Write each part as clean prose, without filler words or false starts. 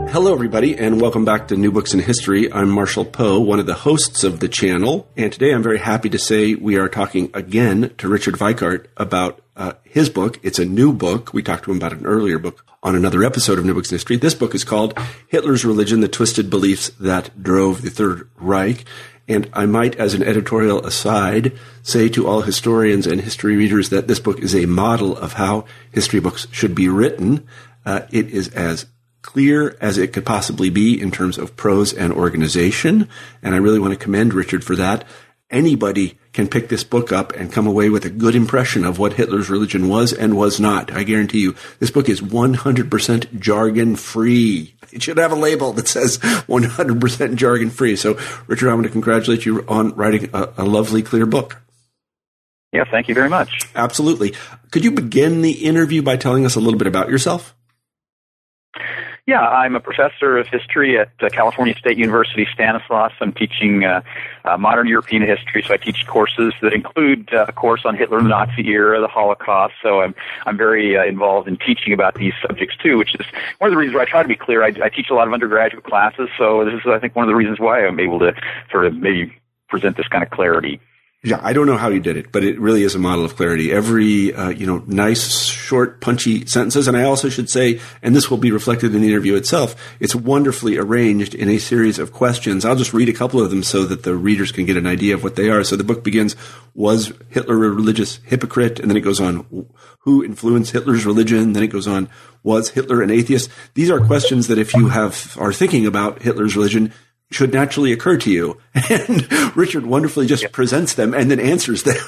Hello, everybody, and welcome back to New Books in History. I'm Marshall Poe, one of the hosts of the channel, and today I'm very happy to say we are talking again to Richard Weikart about his book. It's a new book. We talked to him about an earlier book on another episode of New Books in History. This book is called Hitler's Religion, the Twisted Beliefs That Drove the Third Reich. And I might, as an editorial aside, say to all historians and history readers that this book is a model of how history books should be written. It is as clear as it could possibly be in terms of prose and organization, and I really want to commend Richard for that. Anybody can pick this book up and come away with a good impression of what Hitler's religion was and was not. I guarantee you, this book is 100% jargon-free. It should have a label that says 100% jargon-free. So, Richard, I want to congratulate you on writing a lovely, clear book. Yeah, thank you very much. Absolutely. Could you begin the interview by telling us a little bit about yourself? Yeah, I'm a professor of history at California State University, Stanislaus. I'm teaching modern European history, so I teach courses that include a course on Hitler and the Nazi era, the Holocaust. So I'm very involved in teaching about these subjects too, which is one of the reasons why I try to be clear. I teach a lot of undergraduate classes, so this is, I think, one of the reasons why I'm able to sort of maybe present this kind of clarity. Yeah, I don't know how you did it, but it really is a model of clarity. Every, nice, short, punchy sentences. And I also should say, and this will be reflected in the interview itself, it's wonderfully arranged in a series of questions. I'll just read a couple of them so that the readers can get an idea of what they are. So the book begins, was Hitler a religious hypocrite? And then it goes on, who influenced Hitler's religion? Then it goes on, was Hitler an atheist? These are questions that if you are thinking about Hitler's religion, should naturally occur to you. And Richard wonderfully just presents them and then answers them.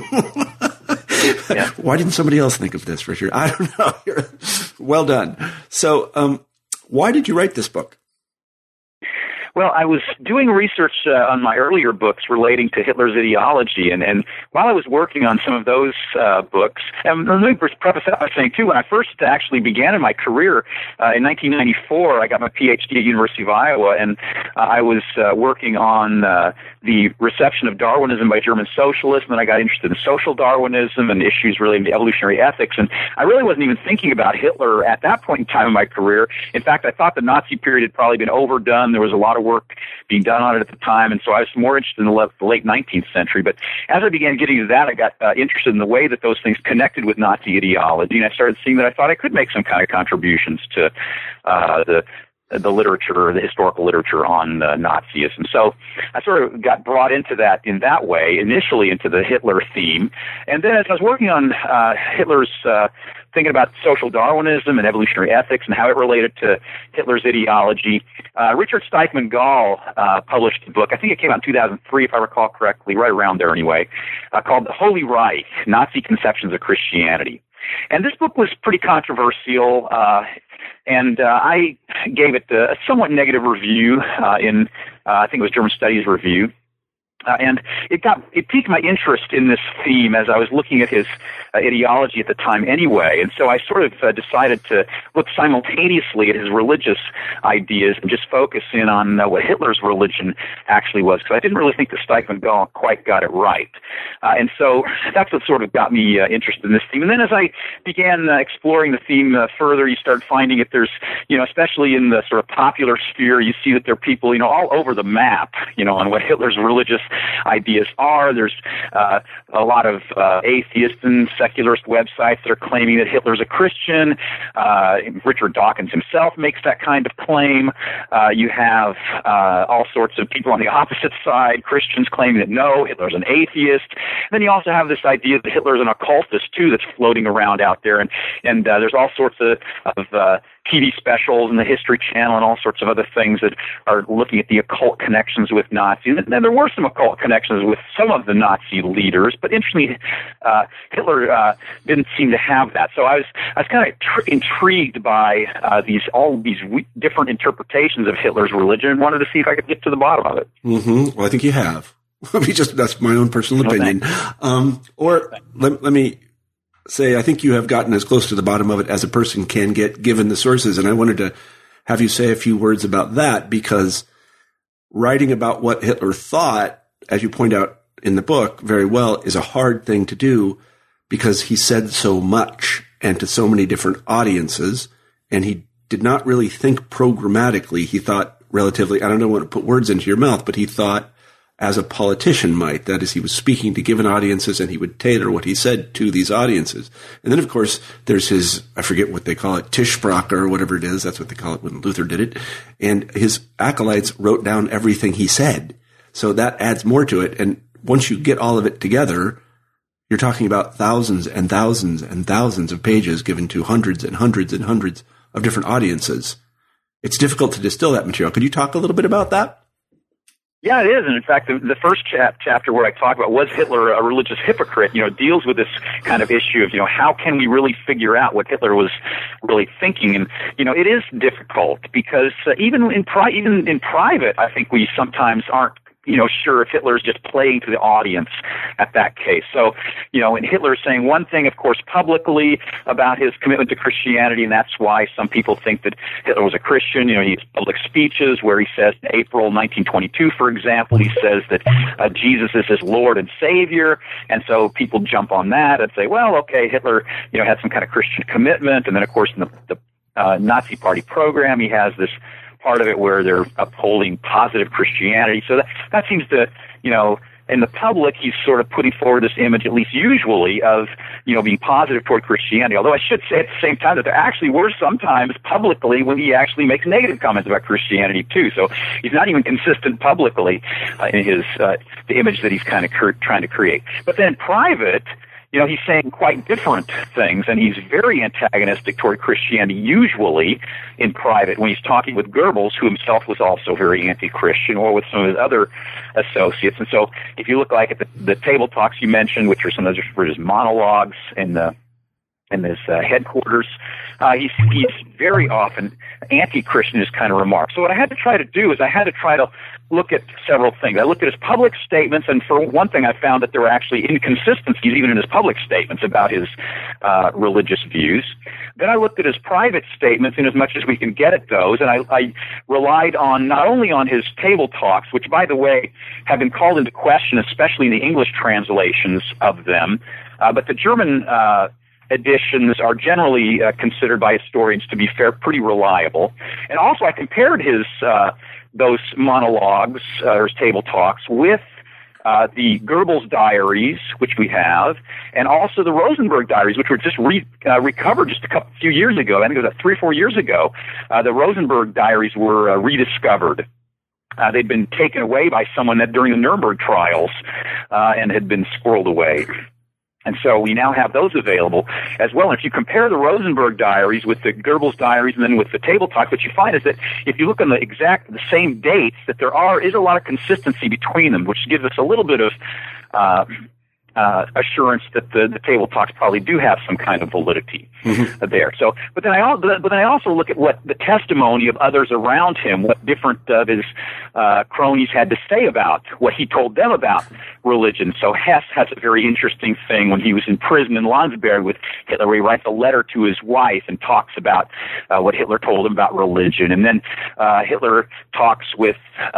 Why didn't somebody else think of this, Richard? I don't know. Well done. So, why did you write this book? Well, I was doing research on my earlier books relating to Hitler's ideology, and while I was working on some of those books, and let me preface that by saying, too, when I first actually began in my career in 1994, I got my PhD at University of Iowa, and I was working on the reception of Darwinism by German socialists, and then I got interested in social Darwinism and issues relating to evolutionary ethics, and I really wasn't even thinking about Hitler at that point in time in my career. In fact, I thought the Nazi period had probably been overdone. There was a lot of work being done on it at the time, and so I was more interested in the late 19th century. But as I began getting to that, I got interested in the way that those things connected with Nazi ideology, and I started seeing that I thought I could make some kind of contributions to the literature, the historical literature on Nazism. So I sort of got brought into that in that way, initially into the Hitler theme. And then as I was working on Hitler's thinking about social Darwinism and evolutionary ethics and how it related to Hitler's ideology, Richard Stikeman Gall published a book, I think it came out in 2003, if I recall correctly, right around there anyway, called The Holy Reich, Nazi Conceptions of Christianity. And this book was pretty controversial, and I gave it a somewhat negative review in, I think it was German Studies Review. And it piqued my interest in this theme as I was looking at his ideology at the time anyway. And so I sort of decided to look simultaneously at his religious ideas and just focus in on what Hitler's religion actually was, because I didn't really think that Stikeman Gall quite got it right. And so that's what sort of got me interested in this theme. And then as I began exploring the theme further, you start finding that there's, especially in the sort of popular sphere, you see that there are people, all over the map, on what Hitler's religious ideas are. There's a lot of atheist and secularist websites that are claiming that Hitler's a Christian. Richard Dawkins himself makes that kind of claim. You have all sorts of people on the opposite side, Christians claiming that no, Hitler's an atheist. And then you also have this idea that Hitler's an occultist too that's floating around out there. And there's all sorts of TV specials and the History Channel and all sorts of other things that are looking at the occult connections with Nazis. And there were some occult connections with some of the Nazi leaders, but interestingly, Hitler didn't seem to have that. So I was kind of intrigued by all these different interpretations of Hitler's religion and wanted to see if I could get to the bottom of it. Mm-hmm. Well, I think you have. That's my own personal opinion. Let me say, I think you have gotten as close to the bottom of it as a person can get given the sources. And I wanted to have you say a few words about that, because writing about what Hitler thought, as you point out in the book very well, is a hard thing to do because he said so much and to so many different audiences, and he did not really think programmatically. He thought relatively, I don't want to put words into your mouth, but he thought as a politician might. That is, he was speaking to given audiences and he would tailor what he said to these audiences. And then, of course, there's his, I forget what they call it, Tischsprache or whatever it is. That's what they call it when Luther did it. And his acolytes wrote down everything he said. So that adds more to it. And once you get all of it together, you're talking about thousands and thousands and thousands of pages given to hundreds and hundreds and hundreds of different audiences. It's difficult to distill that material. Could you talk a little bit about that? Yeah, it is. And in fact, the first chapter where I talk about was Hitler a religious hypocrite, deals with this kind of issue of, how can we really figure out what Hitler was really thinking? And, it is difficult because even in private, I think we sometimes aren't sure if Hitler is just playing to the audience at that case. So, and Hitler is saying one thing, of course, publicly about his commitment to Christianity, and that's why some people think that Hitler was a Christian. He has public speeches where he says in April 1922, for example, he says that Jesus is his Lord and Savior, and so people jump on that and say, well, okay, Hitler, had some kind of Christian commitment, and then, of course, in the Nazi Party program, he has this part of it where they're upholding positive Christianity. So that seems to, in the public, he's sort of putting forward this image, at least usually, of, being positive toward Christianity. Although I should say at the same time that there actually were sometimes publicly when he actually makes negative comments about Christianity too. So he's not even consistent publicly in his, the image that he's kind of trying to create. But then in private, he's saying quite different things, and he's very antagonistic toward Christianity, usually in private, when he's talking with Goebbels, who himself was also very anti-Christian, or with some of his other associates. And so if you look like at the table talks you mentioned, which are some of his monologues in his headquarters, he's very often anti-Christian in his kind of remarks. So what I had to try to do is I had to try to look at several things. I looked at his public statements, and for one thing, I found that there were actually inconsistencies even in his public statements about his religious views. Then I looked at his private statements in as much as we can get at those, and I relied on not only on his table talks, which, by the way, have been called into question, especially in the English translations of them, but the German editions are generally considered by historians to be pretty reliable. And also I compared his those monologues or his table talks with the Goebbels diaries, which we have, and also the Rosenberg diaries, which were just recovered just a few years ago. I think it was 3 or 4 years ago. The Rosenberg diaries were rediscovered. They'd been taken away by someone during the Nuremberg trials and had been squirreled away. And so we now have those available as well. And if you compare the Rosenberg diaries with the Goebbels diaries and then with the table talk, what you find is that if you look on the same dates, that there is a lot of consistency between them, which gives us a little bit of assurance that the table talks probably do have some kind of validity there. So, but then I also look at what the testimony of others around him, what different of his cronies had to say about what he told them about religion. So Hess has a very interesting thing when he was in prison in Landsberg with Hitler, where he writes a letter to his wife and talks about what Hitler told him about religion. And then Hitler talks with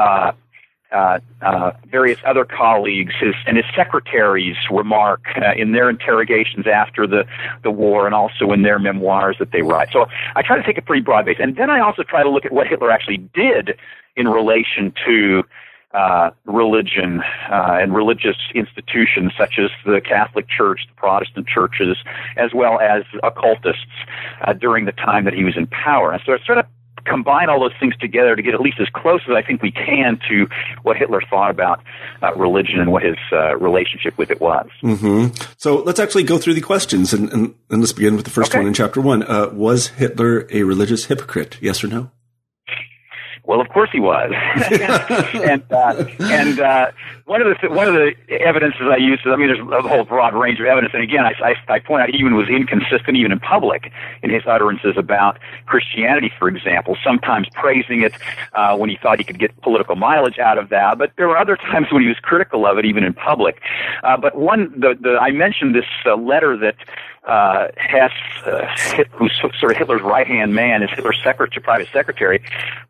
various other colleagues, his secretaries remark in their interrogations after the war, and also in their memoirs that they write. So I try to take a pretty broad base. And then I also try to look at what Hitler actually did in relation to religion and religious institutions such as the Catholic Church, the Protestant churches, as well as occultists during the time that he was in power. And so I sort of combine all those things together to get at least as close as I think we can to what Hitler thought about religion and what his relationship with it was. Mm-hmm. So let's actually go through the questions, and let's begin with the first one in Chapter 1. Was Hitler a religious hypocrite, yes or no? Well, of course he was, and one of the evidences I use. I mean, there's a whole broad range of evidence, and again, I point out he even was inconsistent, even in public, in his utterances about Christianity, for example. Sometimes praising it when he thought he could get political mileage out of that, but there were other times when he was critical of it, even in public. But I mentioned this letter that Hess, who's sort of Hitler's right-hand man, his Hitler's private secretary, wrote to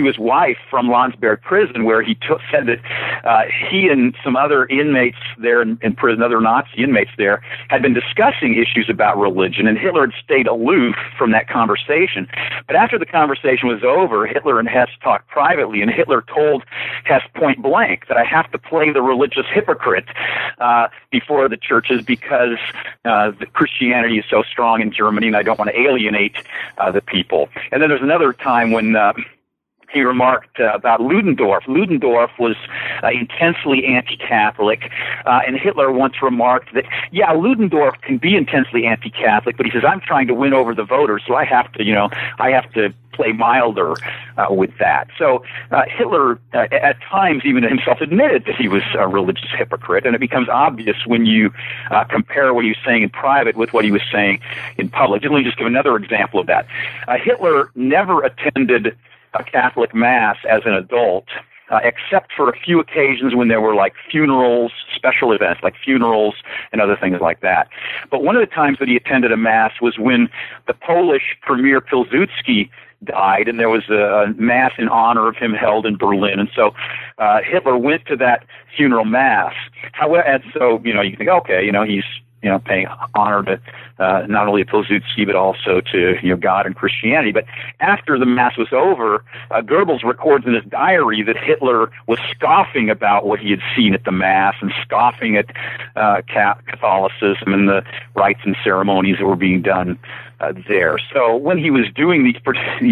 his wife from Landsberg prison, where he said that he and some other inmates there in prison, other Nazi inmates there, had been discussing issues about religion, and Hitler had stayed aloof from that conversation. But after the conversation was over, Hitler and Hess talked privately, and Hitler told Hess point blank that I have to play the religious hypocrite before the churches because the Christianity is so strong in Germany, and I don't want to alienate the people. And then there's another time when he remarked about Ludendorff. Ludendorff was intensely anti-Catholic, and Hitler once remarked that, yeah, Ludendorff can be intensely anti-Catholic, but he says, I'm trying to win over the voters, so I have to play milder with that. So Hitler, at times, even himself admitted that he was a religious hypocrite, and it becomes obvious when you compare what he was saying in private with what he was saying in public. Let me just give another example of that. Hitler never attended a Catholic Mass as an adult, except for a few occasions when there were like funerals, special events like funerals and other things like that. But one of the times that he attended a Mass was when the Polish Premier Pilsudski died, and there was a Mass in honor of him held in Berlin. And so Hitler went to that funeral Mass. However, and so, you think, okay, he's paying honor to not only Pilsudski, but also to God and Christianity. But after the Mass was over, Goebbels records in his diary that Hitler was scoffing about what he had seen at the Mass and scoffing at Catholicism and the rites and ceremonies that were being done there. So when he was doing these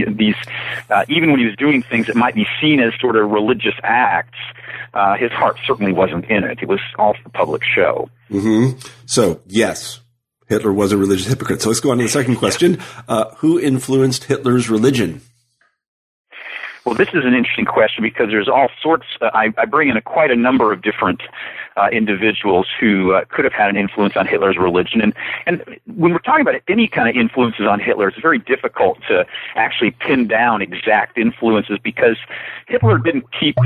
even when he was doing things that might be seen as sort of religious acts, his heart certainly wasn't in it. It was all for public show. Mm-hmm. So, yes, Hitler was a religious hypocrite. So let's go on to the second question. Who influenced Hitler's religion? Well, this is an interesting question because there's all sorts. I bring in quite a number of different individuals who could have had an influence on Hitler's religion. And when we're talking about any kind of influences on Hitler, it's very difficult to actually pin down exact influences because Hitler didn't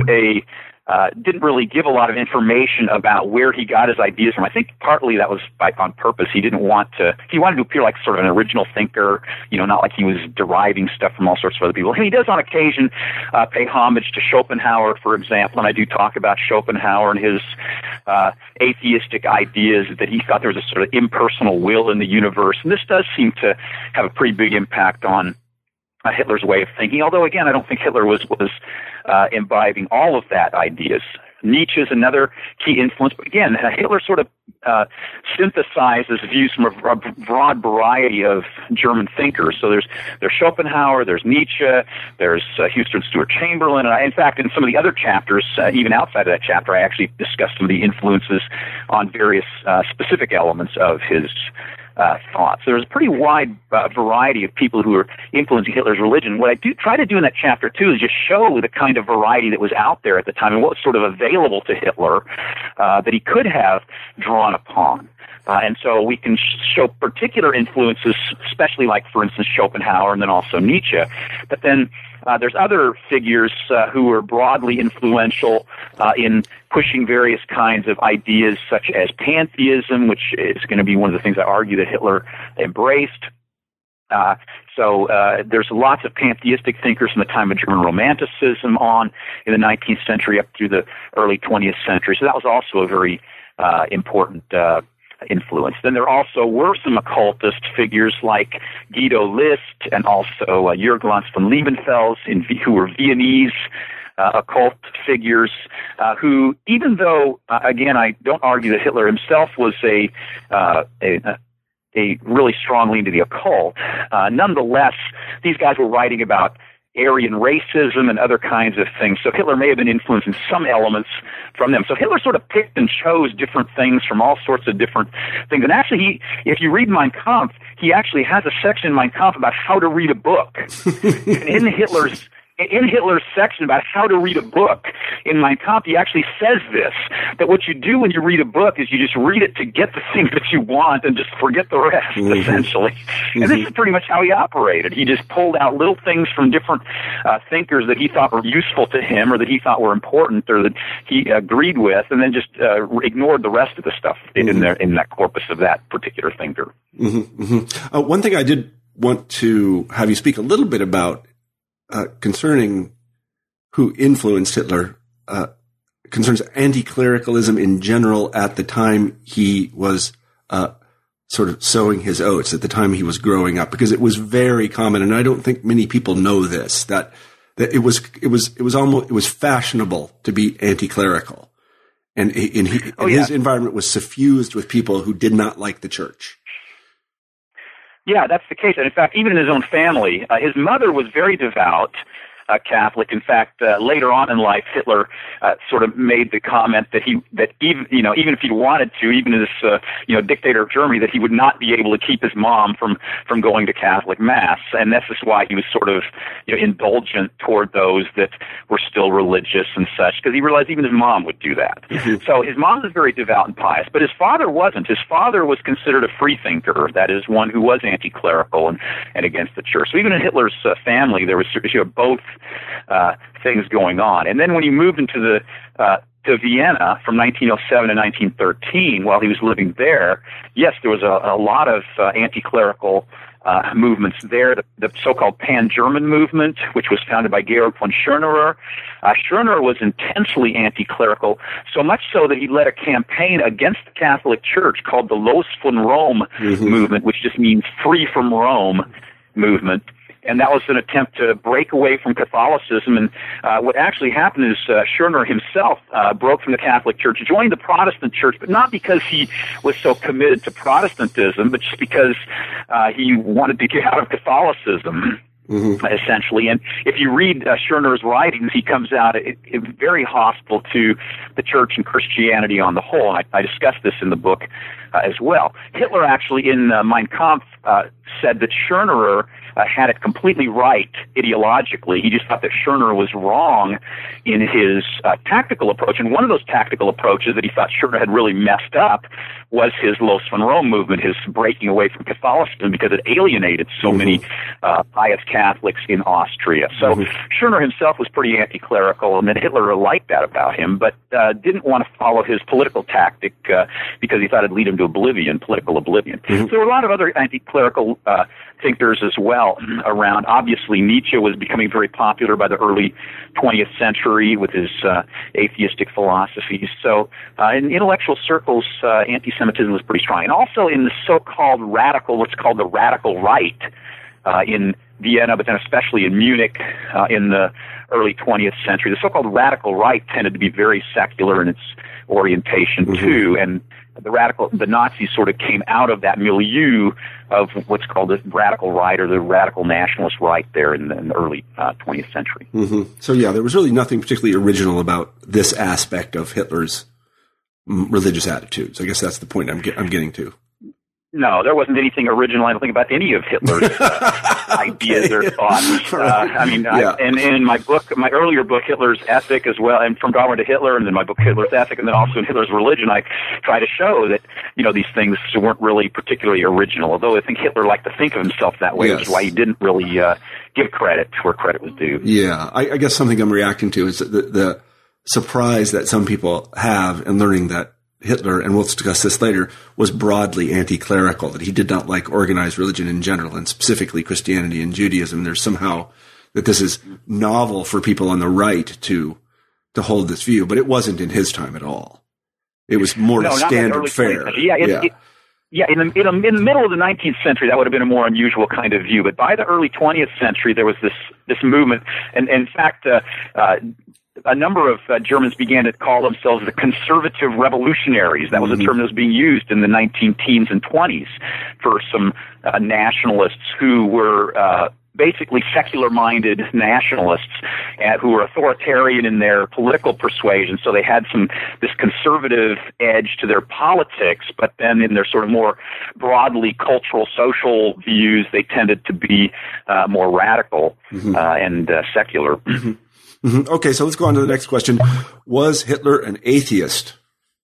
didn't really give a lot of information about where he got his ideas from. I think partly that was on purpose. He wanted to appear like sort of an original thinker, not like he was deriving stuff from all sorts of other people. And he does on occasion pay homage to Schopenhauer, for example, and I do talk about Schopenhauer and his atheistic ideas that he thought there was a sort of impersonal will in the universe. And this does seem to have a pretty big impact on Hitler's way of thinking, although, again, I don't think Hitler was imbibing all of that ideas. Nietzsche is another key influence, but again, Hitler sort of synthesizes views from a broad variety of German thinkers. So there's Schopenhauer, there's Nietzsche, there's Houston Stewart Chamberlain, and in fact, in some of the other chapters, even outside of that chapter, I actually discussed some of the influences on various specific elements of his thoughts. There's a pretty wide variety of people who are influencing Hitler's religion. What I do try to do in that chapter, too, is just show the kind of variety that was out there at the time and what was sort of available to Hitler that he could have drawn upon. And so we can show particular influences, especially like, for instance, Schopenhauer and then also Nietzsche. But then there's other figures who were broadly influential in pushing various kinds of ideas such as pantheism, which is going to be one of the things I argue that Hitler embraced. So there's lots of pantheistic thinkers from the time of German Romanticism on in the 19th century up through the early 20th century. So that was also a very important influence. Then there also were some occultist figures like Guido List and also Jürg von Liebenfels who were Viennese occult figures who, even though, again, I don't argue that Hitler himself was a really strong lean to the occult, nonetheless, these guys were writing about Aryan racism and other kinds of things. So Hitler may have been influenced in some elements from them. So Hitler sort of picked and chose different things from all sorts of different things. And actually, if you read Mein Kampf, he actually has a section in Mein Kampf about how to read a book. In Hitler's section about how to read a book in Mein Kampf, he actually says this, that what you do when you read a book is you just read it to get the things that you want and just forget the rest, essentially. And this is pretty much how he operated. He just pulled out little things from different thinkers that he thought were useful to him or that he thought were important or that he agreed with, and then just ignored the rest of the stuff in that corpus of that particular thinker. Mm-hmm, mm-hmm. One thing I did want to have you speak a little bit about concerning who influenced Hitler, concerns anti-clericalism in general at the time he was sort of sowing his oats, at the time he was growing up, because it was very common, and I don't think many people know this, that it was fashionable to be anti-clerical, and his environment was suffused with people who did not like the church. Yeah, that's the case. And in fact, even in his own family, his mother was very devout Catholic. In fact, later on in life, Hitler sort of made the comment that even if he wanted to, even as dictator of Germany, that he would not be able to keep his mom from going to Catholic Mass, and this is why he was sort of indulgent toward those that were still religious and such, because he realized even his mom would do that. Mm-hmm. So his mom was very devout and pious, but his father wasn't. His father was considered a freethinker, that is, one who was anti-clerical and against the church. So even in Hitler's family, there was both things going on. And then when he moved into to Vienna from 1907 to 1913, while he was living there, yes, there was a lot of anti-clerical movements there. The so-called Pan-German movement, which was founded by Georg von Schörnerer. Schörnerer was intensely anti-clerical, so much so that he led a campaign against the Catholic Church called the Los von Rom movement, which just means free from Rome movement. And that was an attempt to break away from Catholicism. And what actually happened is Schörner himself broke from the Catholic Church, joined the Protestant Church, but not because he was so committed to Protestantism, but just because he wanted to get out of Catholicism. Mm-hmm. Essentially. And if you read Schörner's writings, he comes out very hostile to the church and Christianity on the whole. I discuss this in the book as well. Hitler actually, in Mein Kampf, said that Schörner had it completely right ideologically. He just thought that Schörner was wrong in his tactical approach. And one of those tactical approaches that he thought Schörner had really messed up was his Los von Rom movement, his breaking away from Catholicism, because it alienated so many pious Catholics in Austria. So Schörner himself was pretty anti-clerical, and then Hitler liked that about him, but didn't want to follow his political tactic because he thought it'd lead him to oblivion, political oblivion. So there were a lot of other anti-clerical thinkers as well around. Obviously, Nietzsche was becoming very popular by the early 20th century with his atheistic philosophies. So in intellectual circles, anti-Semitism was pretty strong. And also in the so-called radical, what's called the radical right in Vienna, but then especially in Munich in the early 20th century. The so-called radical right tended to be very secular in its orientation, too, and the Nazis sort of came out of that milieu of what's called the radical right or the radical nationalist right there in the early 20th century. Mm-hmm. So, yeah, there was really nothing particularly original about this aspect of Hitler's religious attitudes. I guess that's the point I'm getting to. No, there wasn't anything original, I don't think, about any of Hitler's ideas or thoughts. And in my book, my earlier book, Hitler's Ethic, as well, and From Darwin to Hitler, and then my book, Hitler's Ethic, and then also in Hitler's Religion, I try to show that, these things weren't really particularly original, although I think Hitler liked to think of himself that way, which is why he didn't really give credit where credit was due. Yeah, I guess something I'm reacting to is the surprise that some people have in learning that Hitler, and we'll discuss this later, was broadly anti-clerical, that he did not like organized religion in general, and specifically Christianity and Judaism. There's somehow that this is novel for people on the right to hold this view, but it wasn't in his time at all. It was more standard fare. In the middle of the 19th century, that would have been a more unusual kind of view. But by the early 20th century, there was this movement, and in fact, a number of Germans began to call themselves the conservative revolutionaries. That was a term that was being used in the 19-teens and 20s for some nationalists who were basically secular-minded nationalists who were authoritarian in their political persuasion. So they had this conservative edge to their politics, but then in their sort of more broadly cultural, social views, they tended to be more radical and secular. Mm-hmm. Okay, so let's go on to the next question. Was Hitler an atheist?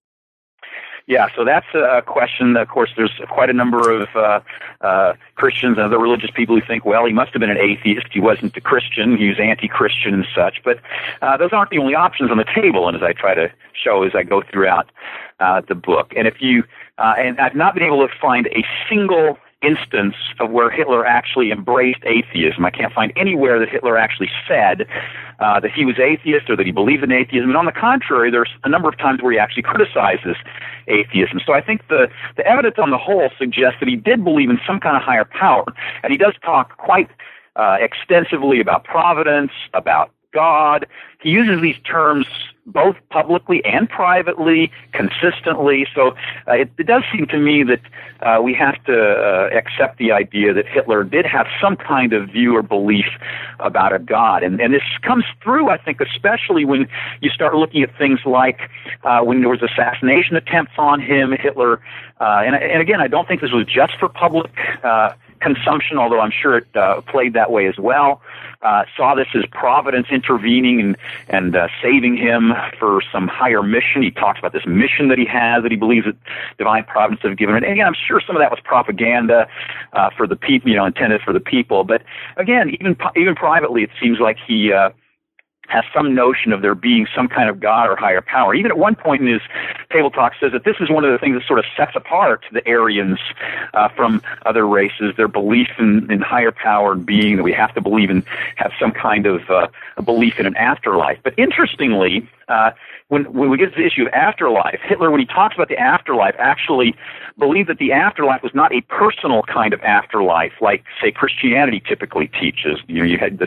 Yeah, so that's a question. Of course, there's quite a number of Christians and other religious people who think, well, he must have been an atheist. He wasn't a Christian. He was anti-Christian and such. But those aren't the only options on the table, and as I try to show as I go throughout the book. And if you and I've not been able to find a single instance of where Hitler actually embraced atheism. I can't find anywhere that Hitler actually said that he was atheist or that he believed in atheism. And on the contrary, there's a number of times where he actually criticizes atheism. So I think the evidence on the whole suggests that he did believe in some kind of higher power. And he does talk quite extensively about providence, about God. He uses these terms both publicly and privately, consistently. So it does seem to me that we have to accept the idea that Hitler did have some kind of view or belief about a God. And this comes through, I think, especially when you start looking at things like when there was assassination attempts on him, Hitler, and again, I don't think this was just for public consumption, although I'm sure it played that way as well. Saw this as providence intervening and saving him for some higher mission. He talks about this mission that he has, that he believes that divine providence have given him. And again, I'm sure some of that was propaganda for the people, intended for the people. But again, even privately, it seems like he has some notion of there being some kind of God or higher power. Even at one point in his Table Talk says that this is one of the things that sort of sets apart the Aryans from other races, their belief in higher power and being, that we have to believe in, have some kind of a belief in an afterlife. But interestingly, when we get to the issue of afterlife, Hitler, when he talks about the afterlife, actually believed that the afterlife was not a personal kind of afterlife, like, say, Christianity typically teaches. You have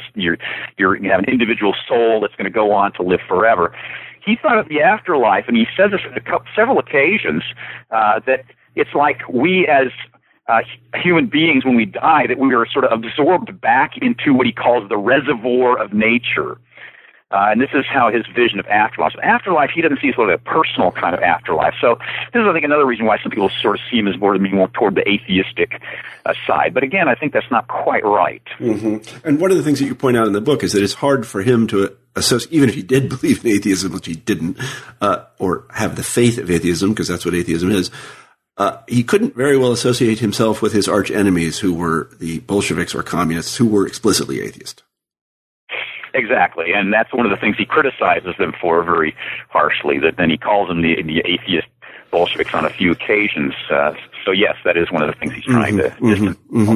an individual soul that's going to go on to live forever. He thought of the afterlife, and he says this on several occasions, that it's like we as human beings, when we die, that we are sort of absorbed back into what he calls the reservoir of nature. And this is how his vision of afterlife. So afterlife, he doesn't see as sort of a personal kind of afterlife. So this is, I think, another reason why some people sort of see him as more toward the atheistic side. But again, I think that's not quite right. Mm-hmm. And one of the things that you point out in the book is that it's hard for him to associate, even if he did believe in atheism, which he didn't, or have the faith of atheism, because that's what atheism is. He couldn't very well associate himself with his arch enemies, who were the Bolsheviks or communists, who were explicitly atheist. Exactly, and that's one of the things he criticizes them for very harshly, that then he calls them the atheist Bolsheviks on a few occasions. So yes, that is one of the things he's trying to distance.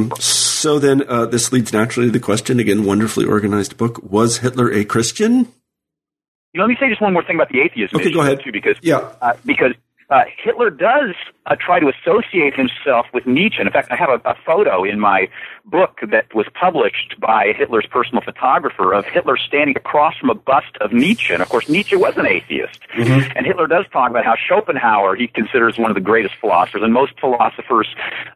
So then this leads naturally to the question, again, wonderfully organized book, was Hitler a Christian? Let me say just one more thing about the atheism issue, go ahead. Too, because Hitler does try to associate himself with Nietzsche. In fact, I have a photo in my book that was published by Hitler's personal photographer of Hitler standing across from a bust of Nietzsche. And, of course, Nietzsche was an atheist. Mm-hmm. And Hitler does talk about how Schopenhauer he considers one of the greatest philosophers, and most philosophers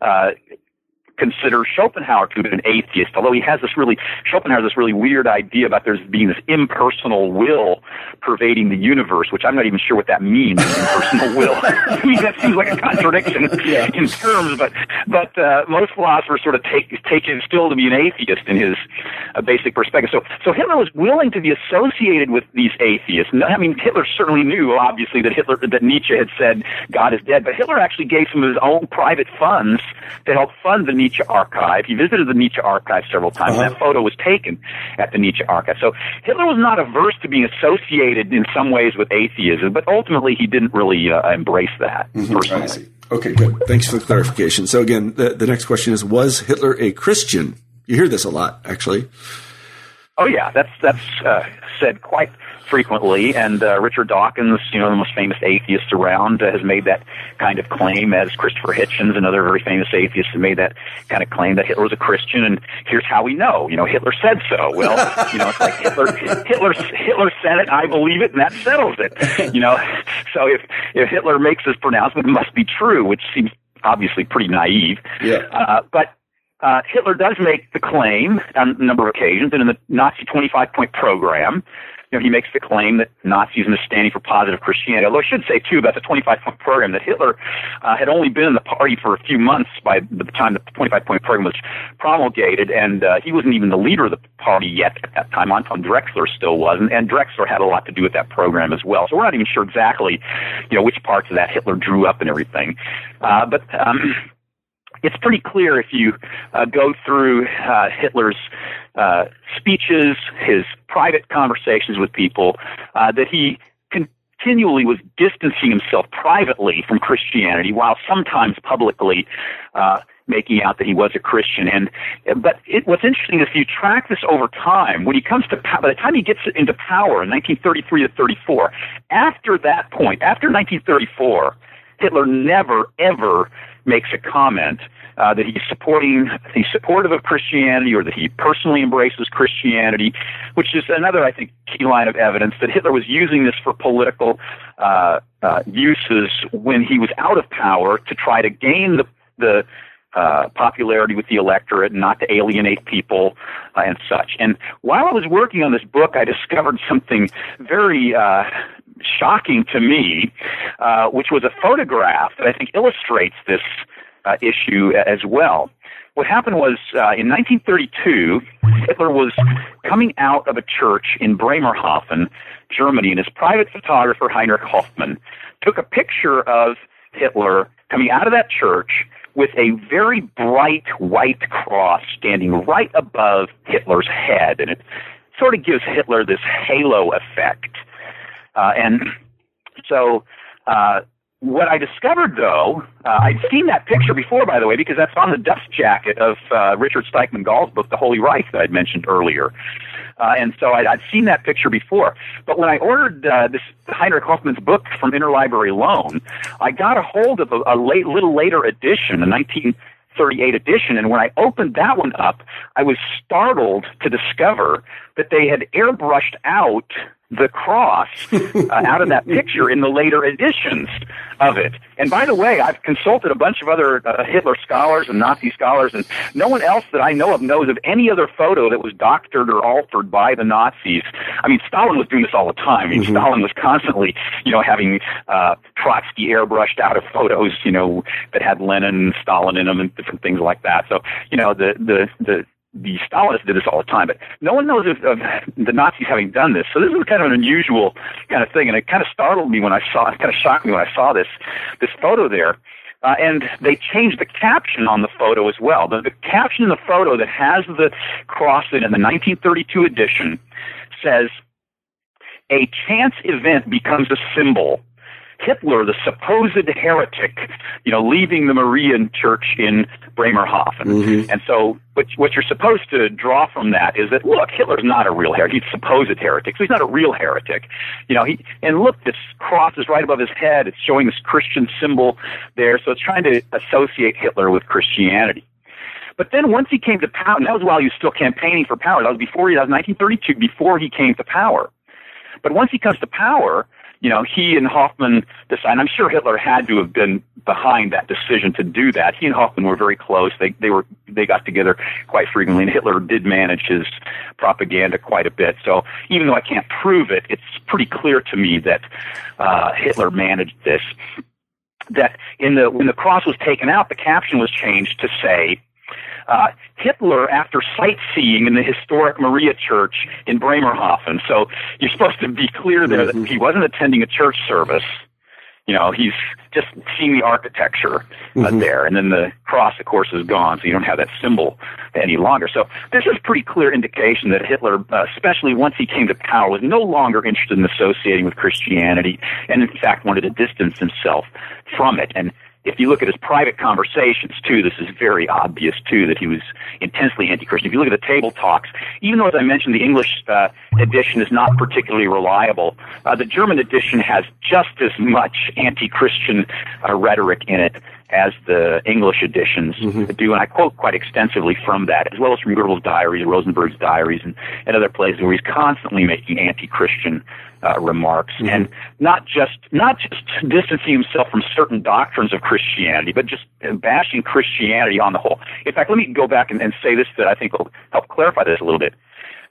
consider Schopenhauer to be an atheist, although Schopenhauer has this really weird idea about there being this impersonal will pervading the universe, which I'm not even sure what that means, impersonal will. I mean, that seems like a contradiction in terms, but most philosophers sort of take him still to be an atheist in his basic perspective. So Hitler was willing to be associated with these atheists. I mean, Hitler certainly knew, obviously, that Nietzsche had said God is dead, but Hitler actually gave some of his own private funds to help fund the Nietzsche Archive. He visited the Nietzsche Archive several times. Uh-huh. That photo was taken at the Nietzsche Archive. So Hitler was not averse to being associated in some ways with atheism, but ultimately he didn't really embrace that personally. I see. Okay, good. Thanks for the clarification. So again, the next question is, was Hitler a Christian? You hear this a lot, actually. Oh yeah, that's said quite frequently, and Richard Dawkins, the most famous atheist around, has made that kind of claim, as Christopher Hitchens, another very famous atheist, has made that kind of claim that Hitler was a Christian, and here's how we know. Hitler said so. Well, it's like Hitler said it, I believe it, and that settles it. So if Hitler makes this pronouncement, it must be true, which seems obviously pretty naive. Yeah. But Hitler does make the claim on a number of occasions, and in the Nazi 25-point program, he makes the claim that Nazism is standing for positive Christianity. Although I should say, too, about the 25-point program, that Hitler had only been in the party for a few months by the time the 25-point program was promulgated, and he wasn't even the leader of the party yet at that time. Anton Drexler still was, and Drexler had a lot to do with that program as well. So we're not even sure exactly, which parts of that Hitler drew up and everything. But it's pretty clear if you go through Hitler's speeches, his private conversations with people, that he continually was distancing himself privately from Christianity, while sometimes publicly making out that he was a Christian. But what's interesting is if you track this over time, when he comes to by the time he gets into power in 1933 to 34, after that point, after 1934, Hitler never ever makes a comment that he's supportive of Christianity or that he personally embraces Christianity, which is another, I think, key line of evidence that Hitler was using this for political uses when he was out of power to try to gain the popularity with the electorate and not to alienate people and such. And while I was working on this book, I discovered something very shocking to me, which was a photograph that I think illustrates this issue as well. What happened was in 1932, Hitler was coming out of a church in Bremerhaven, Germany, and his private photographer, Heinrich Hoffmann, took a picture of Hitler coming out of that church with a very bright white cross standing right above Hitler's head, and it sort of gives Hitler this halo effect. What I discovered, though, I'd seen that picture before, by the way, because that's on the dust jacket of Richard Stikeman Gall's book, The Holy Reich, that I'd mentioned earlier. And so I'd seen that picture before. But when I ordered this Heinrich Hoffmann's book from Interlibrary Loan, I got a hold of a little later edition, a 1938 edition, and when I opened that one up, I was startled to discover that they had airbrushed out the cross out of that picture in the later editions of it. And by the way, I've consulted a bunch of other Hitler scholars and Nazi scholars, and no one else that I know of knows of any other photo that was doctored or altered by the Nazis. I mean, Stalin was doing this all the time. I mean, Stalin was constantly, having Trotsky airbrushed out of photos, that had Lenin and Stalin in them and different things like that. So, the Stalinists did this all the time, but no one knows of the Nazis having done this. So this is kind of an unusual kind of thing, and it kind of startled me when it kind of shocked me when I saw this photo there. And they changed the caption on the photo as well. The caption in the photo that has the cross in the 1932 edition says, "A chance event becomes a symbol. Hitler, the supposed heretic, leaving the Marian Church in Bremerhaven." And so what you're supposed to draw from that is that, look, Hitler's not a real heretic. He's a supposed heretic, so he's not a real heretic. And look, this cross is right above his head. It's showing this Christian symbol there, so it's trying to associate Hitler with Christianity. But then once he came to power, and that was while he was still campaigning for power. That was 1932, before he came to power. But once he comes to power, he and Hoffmann decided, I'm sure Hitler had to have been behind that decision to do that. He and Hoffmann were very close. They got together quite frequently, and Hitler did manage his propaganda quite a bit. So even though I can't prove it, it's pretty clear to me that Hitler managed this. That when the cross was taken out, the caption was changed to say, Hitler after sightseeing in the historic Maria Church in Bremerhaven. So you're supposed to be clear there that he wasn't attending a church service. He's just seeing the architecture there. And then the cross, of course, is gone, so you don't have that symbol any longer. So this is a pretty clear indication that Hitler, especially once he came to power, was no longer interested in associating with Christianity and, in fact, wanted to distance himself from it. And if you look at his private conversations, too, this is very obvious, too, that he was intensely anti-Christian. If you look at the table talks, even though, as I mentioned, the English edition is not particularly reliable, the German edition has just as much anti-Christian rhetoric in it as the English editions do, and I quote quite extensively from that, as well as from Goebbels' diaries, Rosenberg's diaries, and other places where he's constantly making anti-Christian remarks, and not just distancing himself from certain doctrines of Christianity, but just bashing Christianity on the whole. In fact, let me go back and say this that I think will help clarify this a little bit.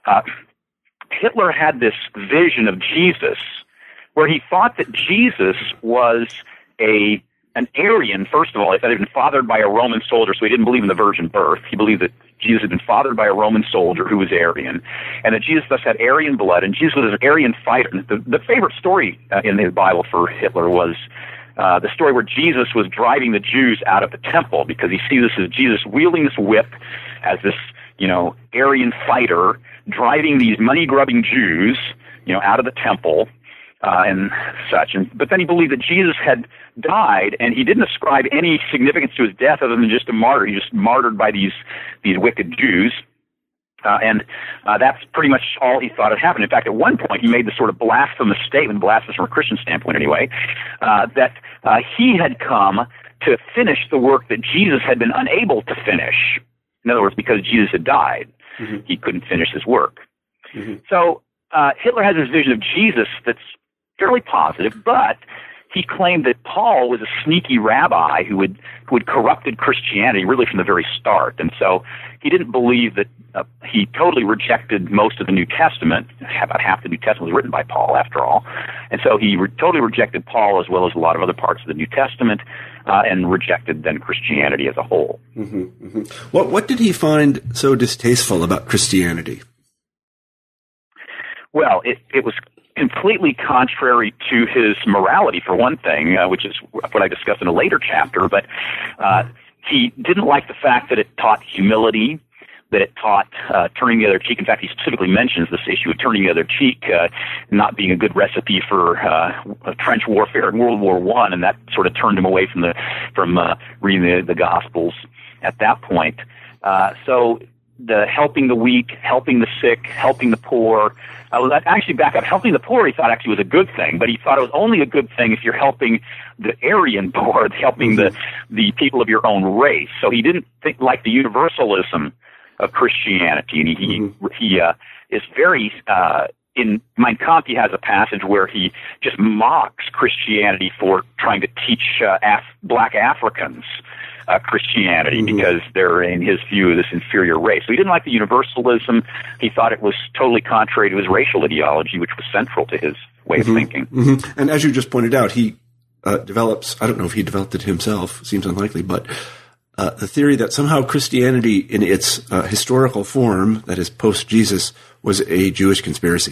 Hitler had this vision of Jesus where he thought that Jesus was an Aryan, first of all. He thought he'd been fathered by a Roman soldier, so he didn't believe in the virgin birth. He believed that Jesus had been fathered by a Roman soldier who was Aryan, and that Jesus thus had Aryan blood, and Jesus was an Aryan fighter. The favorite story in the Bible for Hitler was the story where Jesus was driving the Jews out of the temple, because he sees this as Jesus wielding this whip as this, Aryan fighter driving these money-grubbing Jews, out of the temple. and such. But then he believed that Jesus had died, and he didn't ascribe any significance to his death other than just a martyr. He was just martyred by these wicked Jews. And that's pretty much all he thought had happened. In fact, at one point, he made this sort of blasphemous statement, blasphemous from a Christian standpoint anyway, that he had come to finish the work that Jesus had been unable to finish. In other words, because Jesus had died, he couldn't finish his work. So Hitler has this vision of Jesus that's fairly positive, but he claimed that Paul was a sneaky rabbi who had corrupted Christianity really from the very start. And so he didn't believe that he totally rejected most of the New Testament. About half the New Testament was written by Paul, after all. And so he totally rejected Paul as well as a lot of other parts of the New Testament and rejected then Christianity as a whole. What did he find so distasteful about Christianity? Well, it was completely contrary to his morality, for one thing, which is what I discussed in a later chapter. But he didn't like the fact that it taught humility, that it taught turning the other cheek. In fact, he specifically mentions this issue of turning the other cheek not being a good recipe for trench warfare in World War I, and that sort of turned him away from reading the Gospels at that point. So the helping the weak, helping the sick, helping the poor. Actually, back up. Helping the poor, he thought actually was a good thing, but he thought it was only a good thing if you're helping the Aryan poor, helping the people of your own race. So he didn't like the universalism of Christianity, and he is very in Mein Kampf. He has a passage where he just mocks Christianity for trying to teach black Africans Christianity because they're, in his view, this inferior race. So he didn't like the universalism. He thought it was totally contrary to his racial ideology, which was central to his way of thinking. And as you just pointed out, he develops, I don't know if he developed it himself, seems unlikely, but the theory that somehow Christianity in its historical form, that is post-Jesus, was a Jewish conspiracy.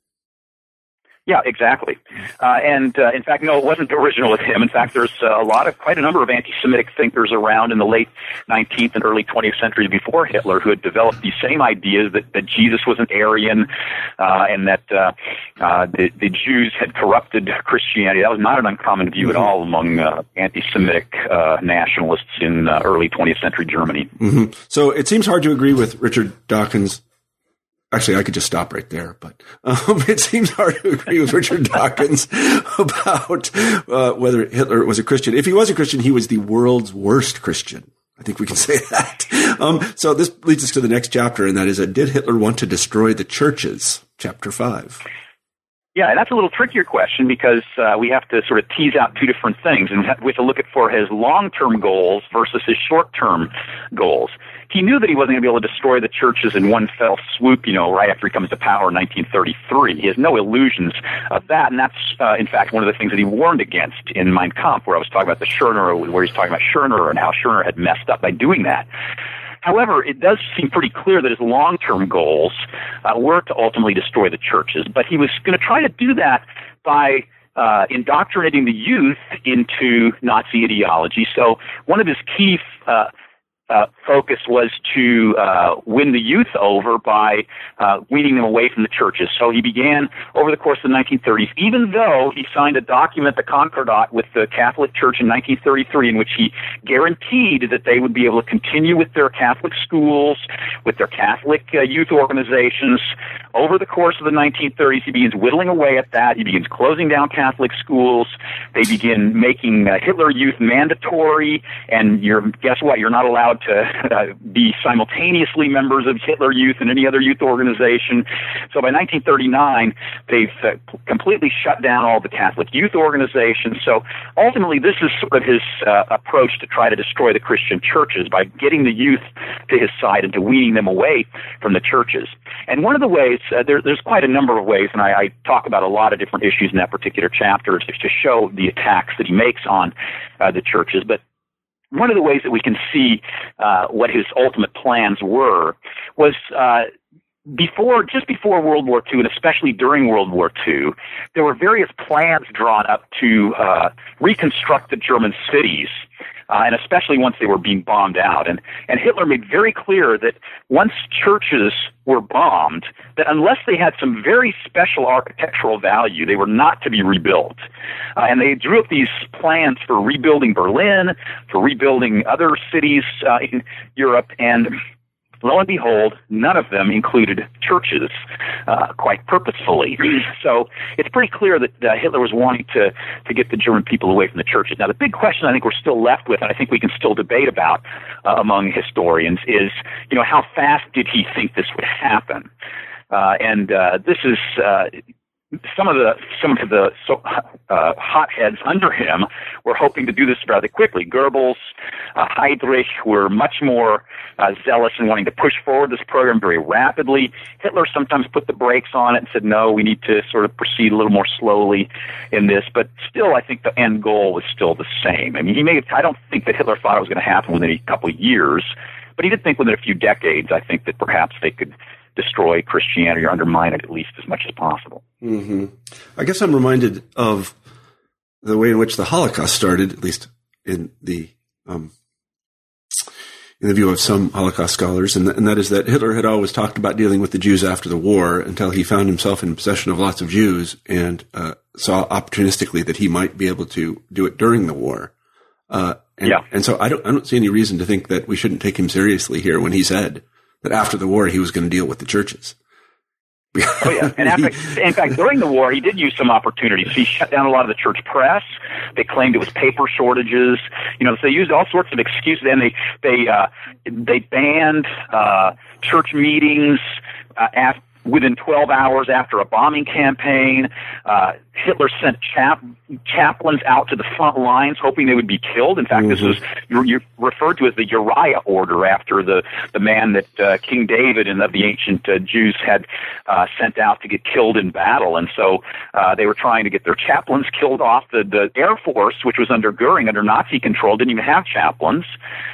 Yeah, exactly. And in fact, no, it wasn't original with him. In fact, there's quite a number of anti-Semitic thinkers around in the late 19th and early 20th centuries before Hitler who had developed these same ideas that Jesus was an Aryan and that the Jews had corrupted Christianity. That was not an uncommon view at all among anti-Semitic nationalists in early 20th century Germany. So it seems hard to agree with Richard Dawkins. Actually, I could just stop right there, but it seems hard to agree with Richard Dawkins about whether Hitler was a Christian. If he was a Christian, he was the world's worst Christian. I think we can say that. So this leads us to the next chapter, and that is, did Hitler want to destroy the churches? Chapter 5. Yeah, and that's a little trickier question because we have to sort of tease out two different things, and we have to look at for his long-term goals versus his short-term goals. He knew that he wasn't going to be able to destroy the churches in one fell swoop, right after he comes to power in 1933. He has no illusions of that, and that's, in fact, one of the things that he warned against in Mein Kampf, where I was talking about the Schörner, where he's talking about Schörner and how Schörner had messed up by doing that. However, it does seem pretty clear that his long-term goals were to ultimately destroy the churches, but he was going to try to do that by indoctrinating the youth into Nazi ideology. So one of his key focus was to win the youth over by weaning them away from the churches. So he began over the course of the 1930s, even though he signed a document, the Concordat, with the Catholic Church in 1933, in which he guaranteed that they would be able to continue with their Catholic schools, with their Catholic youth organizations. Over the course of the 1930s, he begins whittling away at that. He begins closing down Catholic schools. They begin making Hitler Youth mandatory, and guess what? You're not allowed to be simultaneously members of Hitler Youth and any other youth organization. So by 1939, they've completely shut down all the Catholic youth organizations. So ultimately, this is sort of his approach to try to destroy the Christian churches by getting the youth to his side and to weaning them away from the churches. And one of the ways, there's quite a number of ways, and I talk about a lot of different issues in that particular chapter to show the attacks that he makes on the churches, but one of the ways that we can see what his ultimate plans were was just before World War II, and especially during World War II, there were various plans drawn up to reconstruct the German cities, and especially once they were being bombed out. And Hitler made very clear that once churches were bombed, that unless they had some very special architectural value, they were not to be rebuilt. And they drew up these plans for rebuilding Berlin, for rebuilding other cities in Europe, and lo and behold, none of them included churches, quite purposefully. So it's pretty clear that Hitler was wanting to get the German people away from the churches. Now, the big question I think we're still left with, and I think we can still debate about among historians, is, how fast did he think this would happen? This is some of the hotheads under him were hoping to do this rather quickly. Goebbels, Heydrich were much more zealous in wanting to push forward this program very rapidly. Hitler sometimes put the brakes on it and said, no, we need to sort of proceed a little more slowly in this. But still, I think the end goal was still the same. I mean, I don't think that Hitler thought it was going to happen within a couple of years, but he did think within a few decades, I think that perhaps they could destroy Christianity or undermine it at least as much as possible. Mm-hmm. I guess I'm reminded of the way in which the Holocaust started, at least in the view of some Holocaust scholars, and that is that Hitler had always talked about dealing with the Jews after the war until he found himself in possession of lots of Jews and saw opportunistically that he might be able to do it during the war. And so I don't see any reason to think that we shouldn't take him seriously here when he said that after the war he was going to deal with the churches. Oh, yeah. And in fact, during the war, he did use some opportunities. He shut down a lot of the church press. They claimed it was paper shortages. So they used all sorts of excuses. And they banned church meetings within 12 hours after a bombing campaign. Hitler sent chaplains out to the front lines hoping they would be killed. In fact, this was referred to as the Uriah order, after the man that King David and of the ancient Jews had sent out to get killed in battle. And so they were trying to get their chaplains killed off. The Air Force, which was under Goering, under Nazi control, didn't even have chaplains.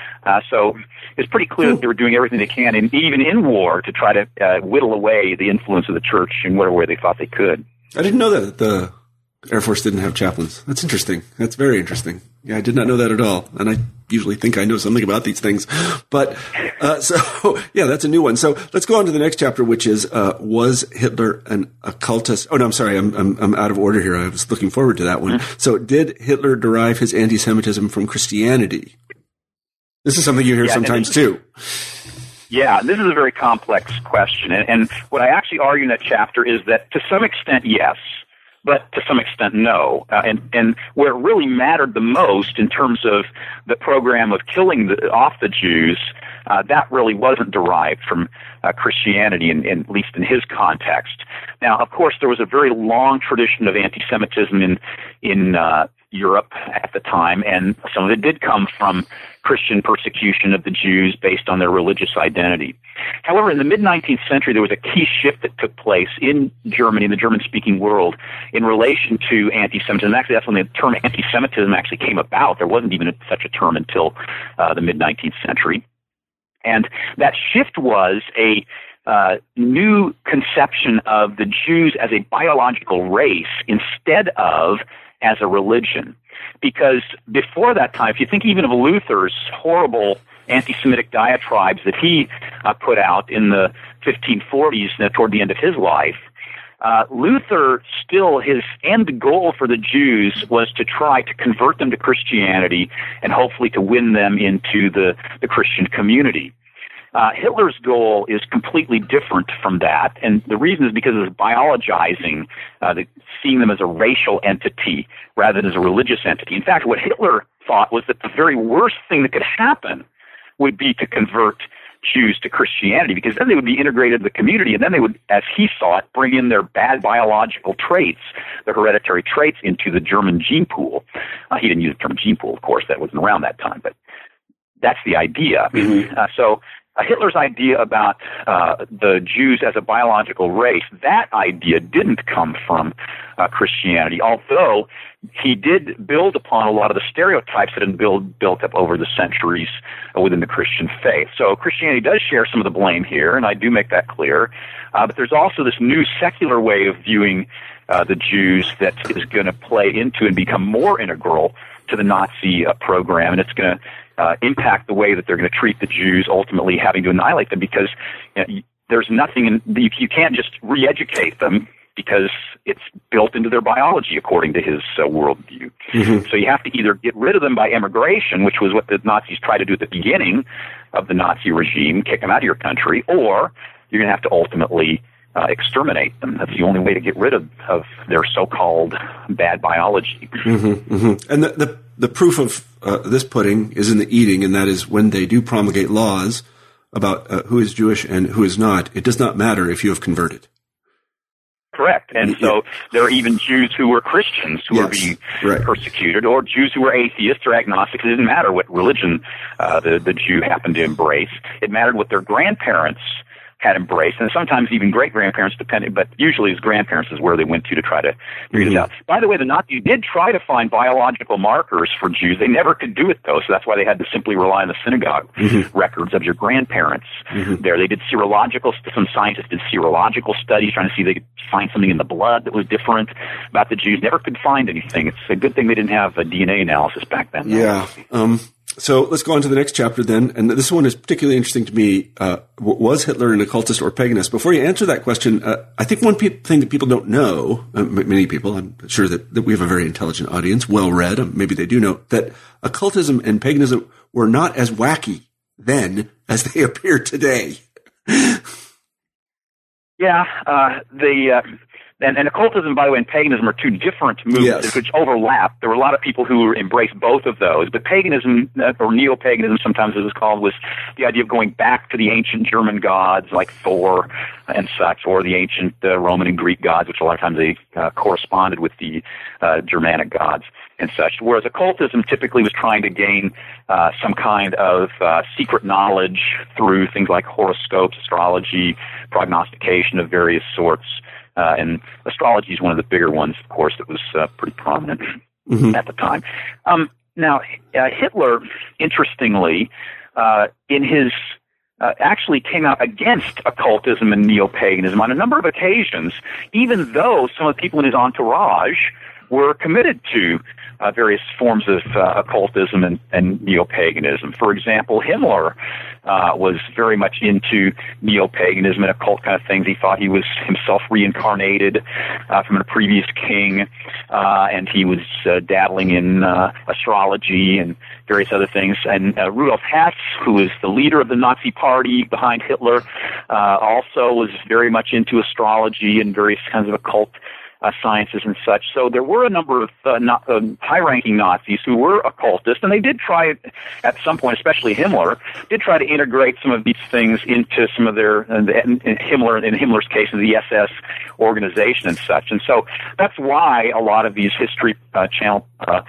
So it's pretty clear that they were doing everything they can, and even in war, to try to whittle away the influence of the church in whatever way they thought they could. I didn't know that the Air Force didn't have chaplains. That's interesting. That's very interesting. Yeah, I did not know that at all. And I usually think I know something about these things. But yeah, that's a new one. So let's go on to the next chapter, which is was Hitler an occultist? Oh, no, I'm sorry. I'm out of order here. I was looking forward to that one. So did Hitler derive his anti-Semitism from Christianity? This is something you hear sometimes too. Yeah, this is a very complex question. And what I actually argue in that chapter is that to some extent, yes, but to some extent, no. And where it really mattered the most in terms of the program of killing off the Jews, that really wasn't derived from Christianity, at least in his context. Now, of course, there was a very long tradition of anti-Semitism in Europe at the time, and some of it did come from Christian persecution of the Jews based on their religious identity. However, in the mid-19th century, there was a key shift that took place in Germany, in the German-speaking world, in relation to anti-Semitism. Actually, that's when the term anti-Semitism actually came about. There wasn't even such a term until the mid-19th century. And that shift was a new conception of the Jews as a biological race instead of as a religion. Because before that time, if you think even of Luther's horrible anti-Semitic diatribes that he put out in the 1540s, toward the end of his life, Luther still, his end goal for the Jews was to try to convert them to Christianity and hopefully to win them into the Christian community. Hitler's goal is completely different from that, and the reason is because of biologizing, seeing them as a racial entity rather than as a religious entity. In fact, what Hitler thought was that the very worst thing that could happen would be to convert Jews to Christianity, because then they would be integrated into the community, and then they would, as he saw it, bring in their bad biological traits, their hereditary traits, into the German gene pool. He didn't use the term gene pool, of course, that wasn't around that time, but that's the idea. Mm-hmm. Hitler's idea about the Jews as a biological race, that idea didn't come from Christianity, although he did build upon a lot of the stereotypes that had been built up over the centuries within the Christian faith. So Christianity does share some of the blame here, and I do make that clear. But there's also this new secular way of viewing the Jews that is going to play into and become more integral to the Nazi program, and it's going to impact the way that they're going to treat the Jews, ultimately having to annihilate them, because there's nothing you can't just re-educate them, because it's built into their biology according to his worldview. Mm-hmm. So you have to either get rid of them by emigration, which was what the Nazis tried to do at the beginning of the Nazi regime, kick them out of your country, or you're going to have to ultimately exterminate them. That's the only way to get rid of their so-called bad biology. Mm-hmm, mm-hmm. And the proof of this pudding is in the eating, and that is when they do promulgate laws about who is Jewish and who is not, it does not matter if you have converted. Correct. And so there are even Jews who were Christians who were being persecuted, or Jews who were atheists or agnostics. It didn't matter what religion the Jew happened to embrace. It mattered what their grandparents had embraced, and sometimes even great-grandparents, depending, but usually his grandparents is where they went to try to figure this out. By the way, the Nazis did try to find biological markers for Jews. They never could do it, though, so that's why they had to simply rely on the synagogue records of your grandparents there. They did some scientists did serological studies trying to see if they could find something in the blood that was different about the Jews. Never could find anything. It's a good thing they didn't have a DNA analysis back then. Yeah. So let's go on to the next chapter then. And this one is particularly interesting to me. Was Hitler an occultist or paganist? Before you answer that question, I think one thing that people don't know, many people, I'm sure that we have a very intelligent audience, well-read, maybe they do know, that occultism and paganism were not as wacky then as they appear today. And occultism, by the way, and paganism are two different movements which overlap. There were a lot of people who embraced both of those. But paganism, or neo-paganism sometimes it was called, was the idea of going back to the ancient German gods like Thor and such, or the ancient Roman and Greek gods, which a lot of times they corresponded with the Germanic gods and such. Whereas occultism typically was trying to gain some kind of secret knowledge through things like horoscopes, astrology, prognostication of various sorts. And astrology is one of the bigger ones, of course, that was pretty prominent at the time. Now, Hitler, interestingly, in his actually came out against occultism and neo-paganism on a number of occasions, even though some of the people in his entourage were committed to various forms of occultism and neo-paganism. For example, Himmler was very much into neo-paganism and occult kind of things. He thought he was himself reincarnated from a previous king, and he was dabbling in astrology and various other things. And Rudolf Hess, who was the leader of the Nazi party behind Hitler, also was very much into astrology and various kinds of occult sciences and such. So there were a number of high-ranking Nazis who were occultists, and they did try at some point, especially Himmler, did try to integrate some of these things into some of their, in Himmler's case, the SS organization and such. And so that's why a lot of these History Channel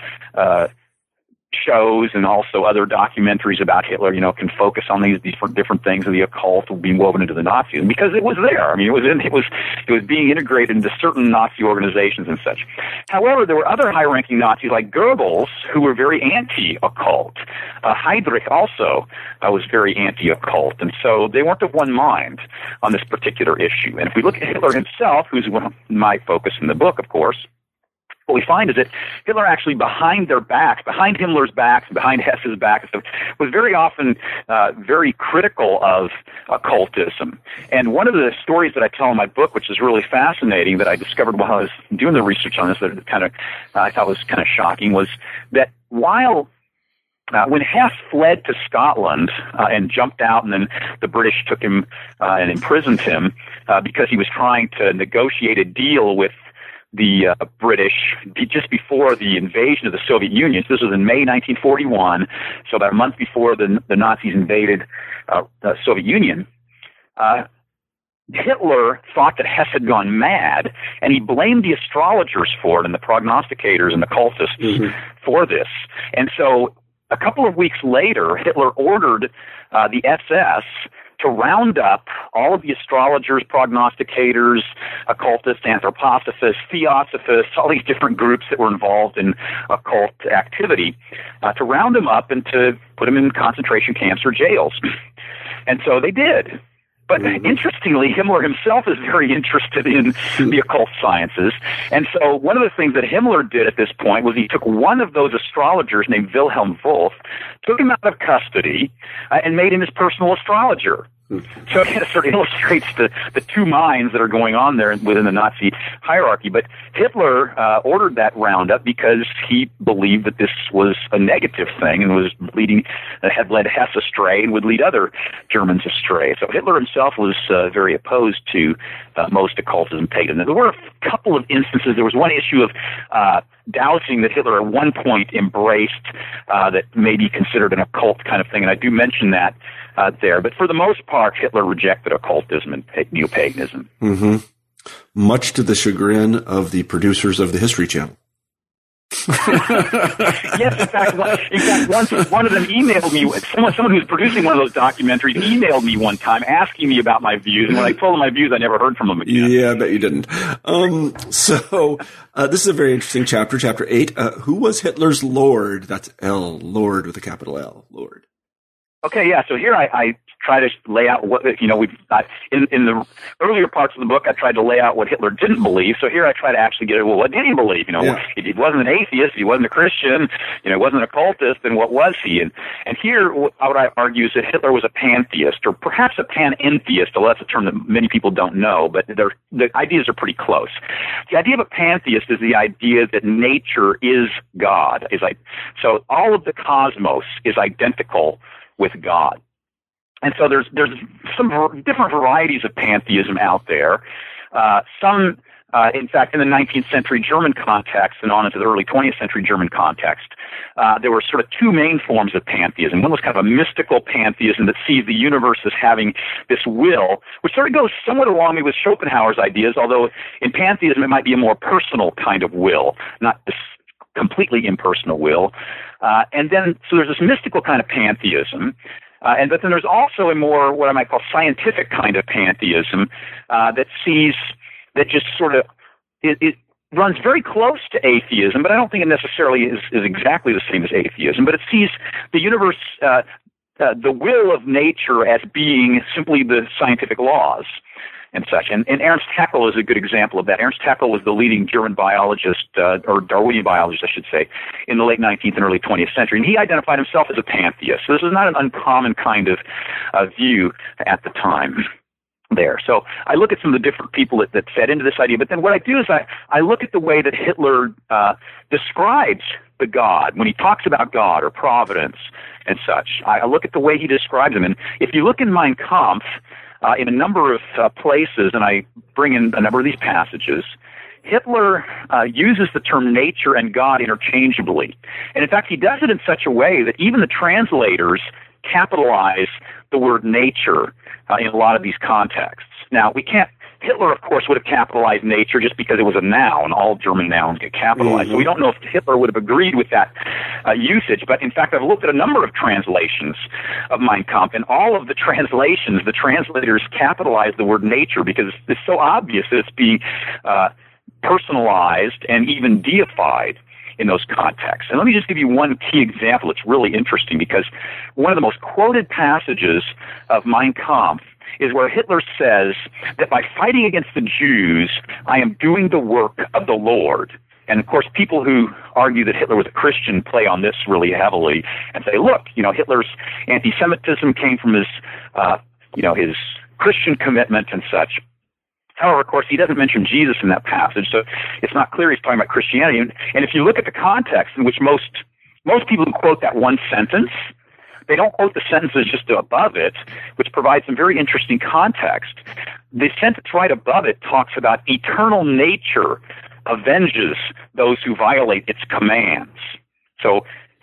shows and also other documentaries about Hitler, can focus on these different things of the occult being woven into the Nazis, because it was there. I mean, it was being integrated into certain Nazi organizations and such. However, there were other high-ranking Nazis like Goebbels who were very anti-occult. Heydrich also was very anti-occult, and so they weren't of one mind on this particular issue. And if we look at Hitler himself, who's one of my focus in the book, of course, what we find is that Hitler actually behind Himmler's backs, behind Hess's backs, was very often very critical of occultism. And one of the stories that I tell in my book, which is really fascinating, that I discovered while I was doing the research on this, that I thought was kind of shocking, was that when Hess fled to Scotland and jumped out, and then the British took him and imprisoned him because he was trying to negotiate a deal with the British just before the invasion of the Soviet Union. So this was in May 1941, so about a month before the Nazis invaded the Soviet Union. Hitler thought that Hess had gone mad, and he blamed the astrologers for it, and the prognosticators and the cultists for this. And so a couple of weeks later, Hitler ordered the SS to round up all of the astrologers, prognosticators, occultists, anthroposophists, theosophists, all these different groups that were involved in occult activity, to round them up and to put them in concentration camps or jails. And so they did. But interestingly, Himmler himself is very interested in the occult sciences. And so one of the things that Himmler did at this point was he took one of those astrologers named Wilhelm Wolff, took him out of custody, and made him his personal astrologer. So it sort of illustrates the two minds that are going on there within the Nazi hierarchy. But Hitler ordered that roundup because he believed that this was a negative thing and was had led Hess astray and would lead other Germans astray. So Hitler himself was very opposed to most occultism and paganism. There were a couple of instances. There was one issue of dowsing that Hitler at one point embraced that may be considered an occult kind of thing, and I do mention that there. But for the most part, Hitler rejected occultism and neo-paganism. Mm-hmm. Much to the chagrin of the producers of the History Channel. Yes, in fact, one of them emailed me. Someone who was producing one of those documentaries emailed me one time asking me about my views, and when I told them my views, I never heard from them again. Yeah, I bet you didn't. So this is a very interesting chapter, Chapter 8. Who was Hitler's Lord? That's L, Lord with a capital L, Lord. Okay, yeah. So here I try to lay out what, in the earlier parts of the book, I tried to lay out what Hitler didn't believe. So here I try to actually get at, well, what did he believe? If he wasn't an atheist, he wasn't a Christian, he wasn't an occultist, then what was he? And here, what I argue is that Hitler was a pantheist, or perhaps a panentheist, although that's a term that many people don't know, but the ideas are pretty close. The idea of a pantheist is the idea that nature is God. So all of the cosmos is identical with God. And so there's some different varieties of pantheism out there. In fact, in the 19th century German context and on into the early 20th century German context, there were sort of two main forms of pantheism. One was kind of a mystical pantheism that sees the universe as having this will, which sort of goes somewhat along with Schopenhauer's ideas, although in pantheism it might be a more personal kind of will, not this completely impersonal will. And then, so there's this mystical kind of pantheism, but then there's also a more, what I might call scientific kind of pantheism, that just sort of, it runs very close to atheism, but I don't think it necessarily is exactly the same as atheism, but it sees the universe, the will of nature as being simply the scientific laws and such. And Ernst Haeckel is a good example of that. Ernst Haeckel was the leading German biologist, or Darwinian biologist, I should say, in the late 19th and early 20th century. And he identified himself as a pantheist. So this is not an uncommon kind of view at the time there. So I look at some of the different people that fed into this idea. But then what I do is I look at the way that Hitler describes the God, when he talks about God or providence and such. I look at the way he describes him. And if you look in Mein Kampf, in a number of places, and I bring in a number of these passages, Hitler uses the term nature and God interchangeably. And in fact, he does it in such a way that even the translators capitalize the word nature in a lot of these contexts. Now, Hitler, of course, would have capitalized nature just because it was a noun. All German nouns get capitalized. Mm-hmm. So we don't know if Hitler would have agreed with that usage. But in fact, I've looked at a number of translations of Mein Kampf, and all of the translations, the translators capitalize the word nature because it's so obvious that it's being personalized and even deified in those contexts. And let me just give you one key example. It's really interesting because one of the most quoted passages of Mein Kampf is where Hitler says that by fighting against the Jews, I am doing the work of the Lord. And of course, people who argue that Hitler was a Christian play on this really heavily and say, look, Hitler's anti-Semitism came from his Christian commitment and such. However, of course, he doesn't mention Jesus in that passage, so it's not clear he's talking about Christianity. And if you look at the context in which most people who quote that one sentence, they don't quote the sentences just above it, which provides some very interesting context. The sentence right above it talks about eternal nature avenges those who violate its commands. So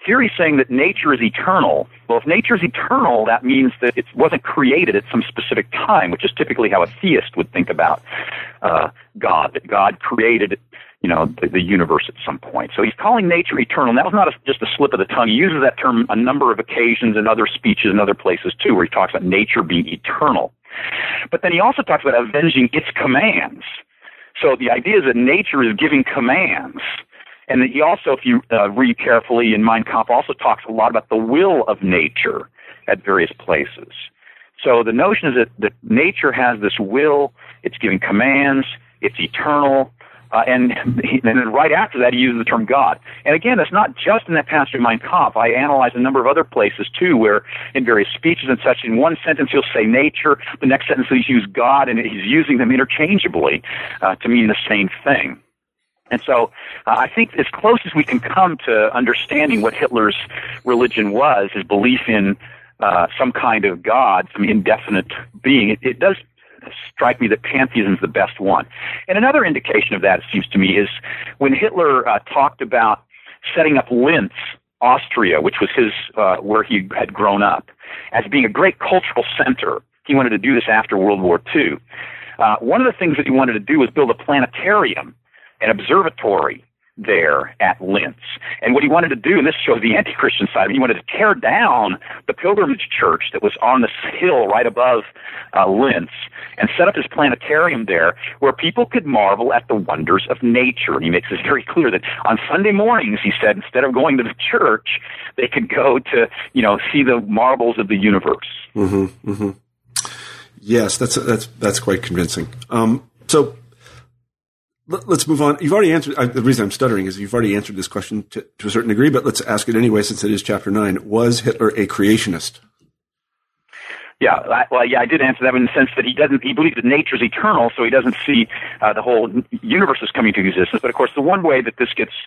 here he's saying that nature is eternal. Well, if nature is eternal, that means that it wasn't created at some specific time, which is typically how a theist would think about God, that God created, the universe at some point. So he's calling nature eternal. And that was not just a slip of the tongue. He uses that term a number of occasions in other speeches and other places, too, where he talks about nature being eternal. But then he also talks about avenging its commands. So the idea is that nature is giving commands. And that he also, if you read carefully in Mein Kampf, also talks a lot about the will of nature at various places. So the notion is that nature has this will, it's giving commands, it's eternal, and then right after that he uses the term God. And again, it's not just in that passage of Mein Kampf. I analyze a number of other places too, where in various speeches and such, in one sentence he'll say nature, the next sentence he's used God, and he's using them interchangeably to mean the same thing. And so I think as close as we can come to understanding what Hitler's religion was, his belief in some kind of God, some indefinite being, it does strike me that pantheism is the best one. And another indication of that, it seems to me, is when Hitler talked about setting up Linz, Austria, which was his where he had grown up, as being a great cultural center. He wanted to do this after World War II. One of the things that he wanted to do was build a planetarium, an observatory there at Linz. And what he wanted to do, and this shows the anti-Christian side of it, he wanted to tear down the pilgrimage church that was on this hill right above Linz and set up his planetarium there where people could marvel at the wonders of nature. And he makes this very clear that on Sunday mornings, he said, instead of going to the church, they could go to, see the marvels of the universe. Mm-hmm, mm-hmm. Yes, that's quite convincing. So let's move on. You've already answered. The reason I'm stuttering is you've already answered this question to a certain degree, but let's ask it anyway since it is chapter 9. Was Hitler a creationist? Yeah, I did answer that in the sense that he believes that nature is eternal, so he doesn't see the whole universe is coming to existence. But of course, the one way that this gets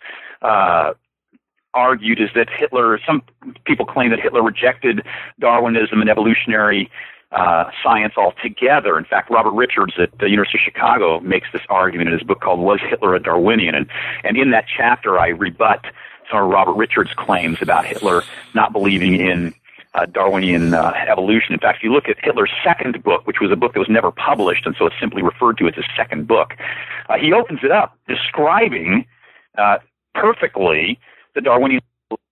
argued is that some people claim that Hitler rejected Darwinism and evolutionary science altogether. In fact, Robert Richards at the University of Chicago makes this argument in his book called Was Hitler a Darwinian? And in that chapter, I rebut some of Robert Richards' claims about Hitler not believing in Darwinian evolution. In fact, if you look at Hitler's second book, which was a book that was never published, and so it's simply referred to as his second book, he opens it up describing perfectly the Darwinian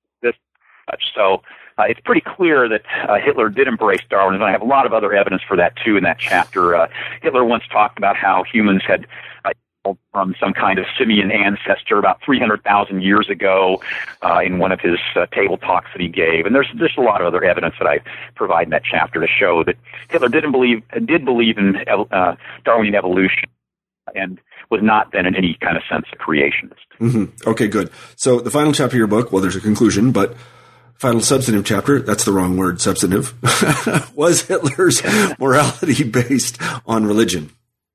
so it's pretty clear that Hitler did embrace Darwinism. I have a lot of other evidence for that, too, in that chapter. Hitler once talked about how humans had from some kind of simian ancestor about 300,000 years ago in one of his table talks that he gave. And there's a lot of other evidence that I provide in that chapter to show that Hitler did believe in Darwinian evolution and was not then in any kind of sense a creationist. Mm-hmm. Okay, good. So the final chapter of your book, well, there's a conclusion, but final substantive chapter, that's the wrong word, substantive, was Hitler's morality based on religion?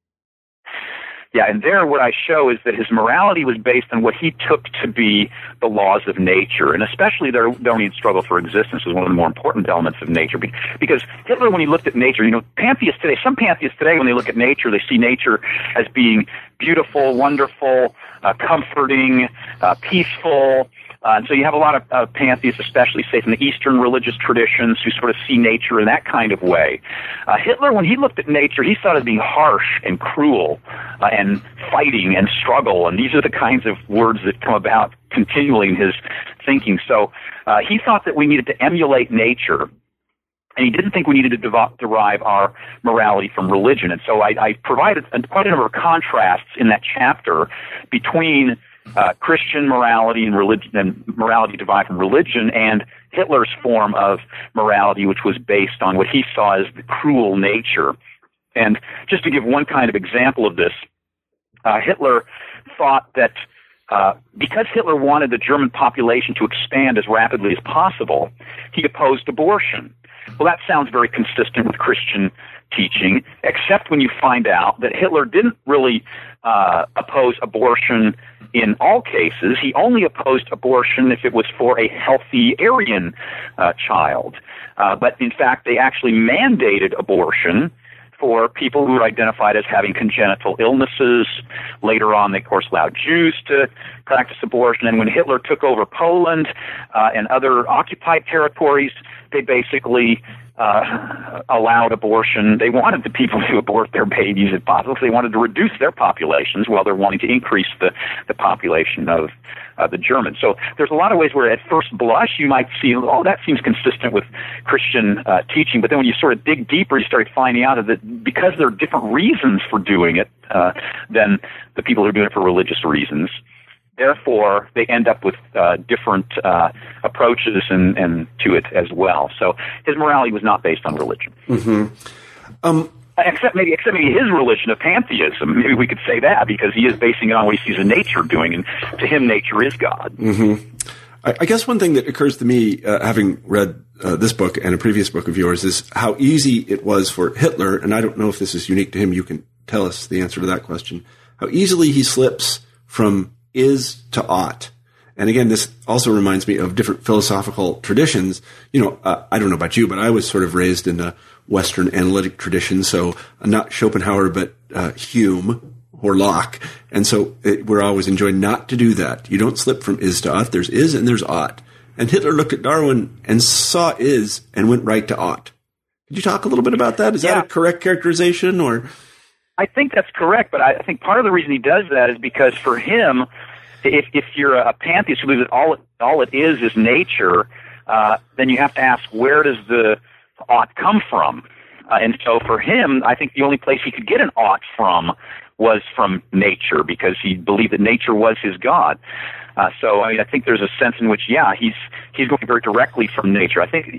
Yeah, and there what I show is that his morality was based on what he took to be the laws of nature, and especially the Darwinian struggle for existence was one of the more important elements of nature. Because Hitler, when he looked at nature, pantheists today, some pantheists today, when they look at nature, they see nature as being beautiful, wonderful, comforting, peaceful. And so you have a lot of pantheists, especially, say, from the Eastern religious traditions, who sort of see nature in that kind of way. Hitler, when he looked at nature, he saw it as being harsh and cruel and fighting and struggle, and these are the kinds of words that come about continually in his thinking. So he thought that we needed to emulate nature, and he didn't think we needed to derive our morality from religion. And so I provided quite a number of contrasts in that chapter between Christian morality and religion, and morality derived from religion, and Hitler's form of morality, which was based on what he saw as the cruel nature. And just to give one kind of example of this, Hitler thought that because Hitler wanted the German population to expand as rapidly as possible, he opposed abortion. Well, that sounds very consistent with Christian teaching, except when you find out that Hitler didn't really oppose abortion in all cases. He only opposed abortion if it was for a healthy Aryan child. But in fact, they actually mandated abortion for people who were identified as having congenital illnesses. Later on, they, of course, allowed Jews to practice abortion. And when Hitler took over Poland and other occupied territories, they basically allowed abortion. They wanted the people to abort their babies if possible. They wanted to reduce their populations while they're wanting to increase the population of the Germans. So there's a lot of ways where at first blush you might see, oh, that seems consistent with Christian teaching. But then when you sort of dig deeper, you start finding out that because there are different reasons for doing it than the people who are doing it for religious reasons, therefore, they end up with different approaches and to it as well. So his morality was not based on religion. Mm-hmm. Except maybe his religion of pantheism. Maybe we could say that, because he is basing it on what he sees in nature doing, and to him, nature is God. Mm-hmm. I guess one thing that occurs to me, having read this book and a previous book of yours, is how easy it was for Hitler, and I don't know if this is unique to him, you can tell us the answer to that question, how easily he slips from is to ought. And again, this also reminds me of different philosophical traditions. You know, I don't know about you, but I was sort of raised in a Western analytic tradition, so not Schopenhauer, but Hume or Locke. And so we're always enjoined not to do that. You don't slip from is to ought. There's is and there's ought. And Hitler looked at Darwin and saw is and went right to ought. Could you talk a little bit about that? Is that a correct characterization, or? I think that's correct, but I think part of the reason he does that is because for him, if you're a pantheist who believes that all it is nature, then you have to ask, where does the ought come from? And so for him, I think the only place he could get an ought from was from nature, because he believed that nature was his God. So I mean, I think there's a sense in which, he's going very directly from nature. I think,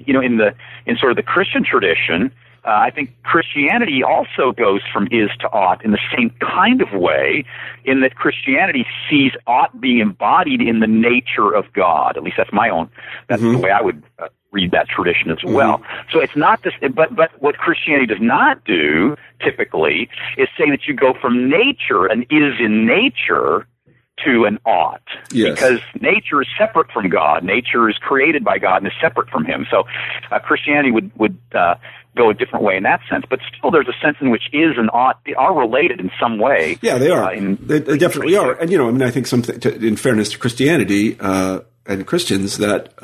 in sort of the Christian tradition, I think Christianity also goes from is to ought in the same kind of way, in that Christianity sees ought being embodied in the nature of God. At least that's the way I would read that tradition as well. So it's not this, but what Christianity does not do typically is say that you go from nature and is in nature to an ought. Yes. Because nature is separate from God. Nature is created by God and is separate from him. So Christianity would go a different way in that sense. But still there's a sense in which is and ought are related in some way. Yeah, they are. They definitely are. And, I think in fairness to Christianity and Christians, that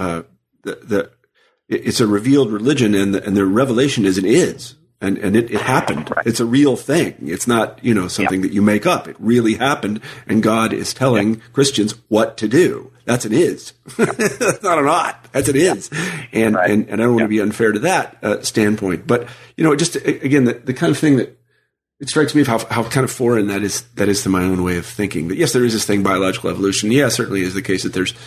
it's a revealed religion, and the revelation is an is. And it happened. Right. It's a real thing. It's not, something that you make up. It really happened, and God is telling Christians what to do. That's an is. That's not an ought. That's an is. And I don't want to be unfair to that standpoint. But, just again, the kind of thing that it strikes me of how kind of foreign that is to my own way of thinking. That yes, there is this thing, biological evolution. Yeah, certainly is the case that there's,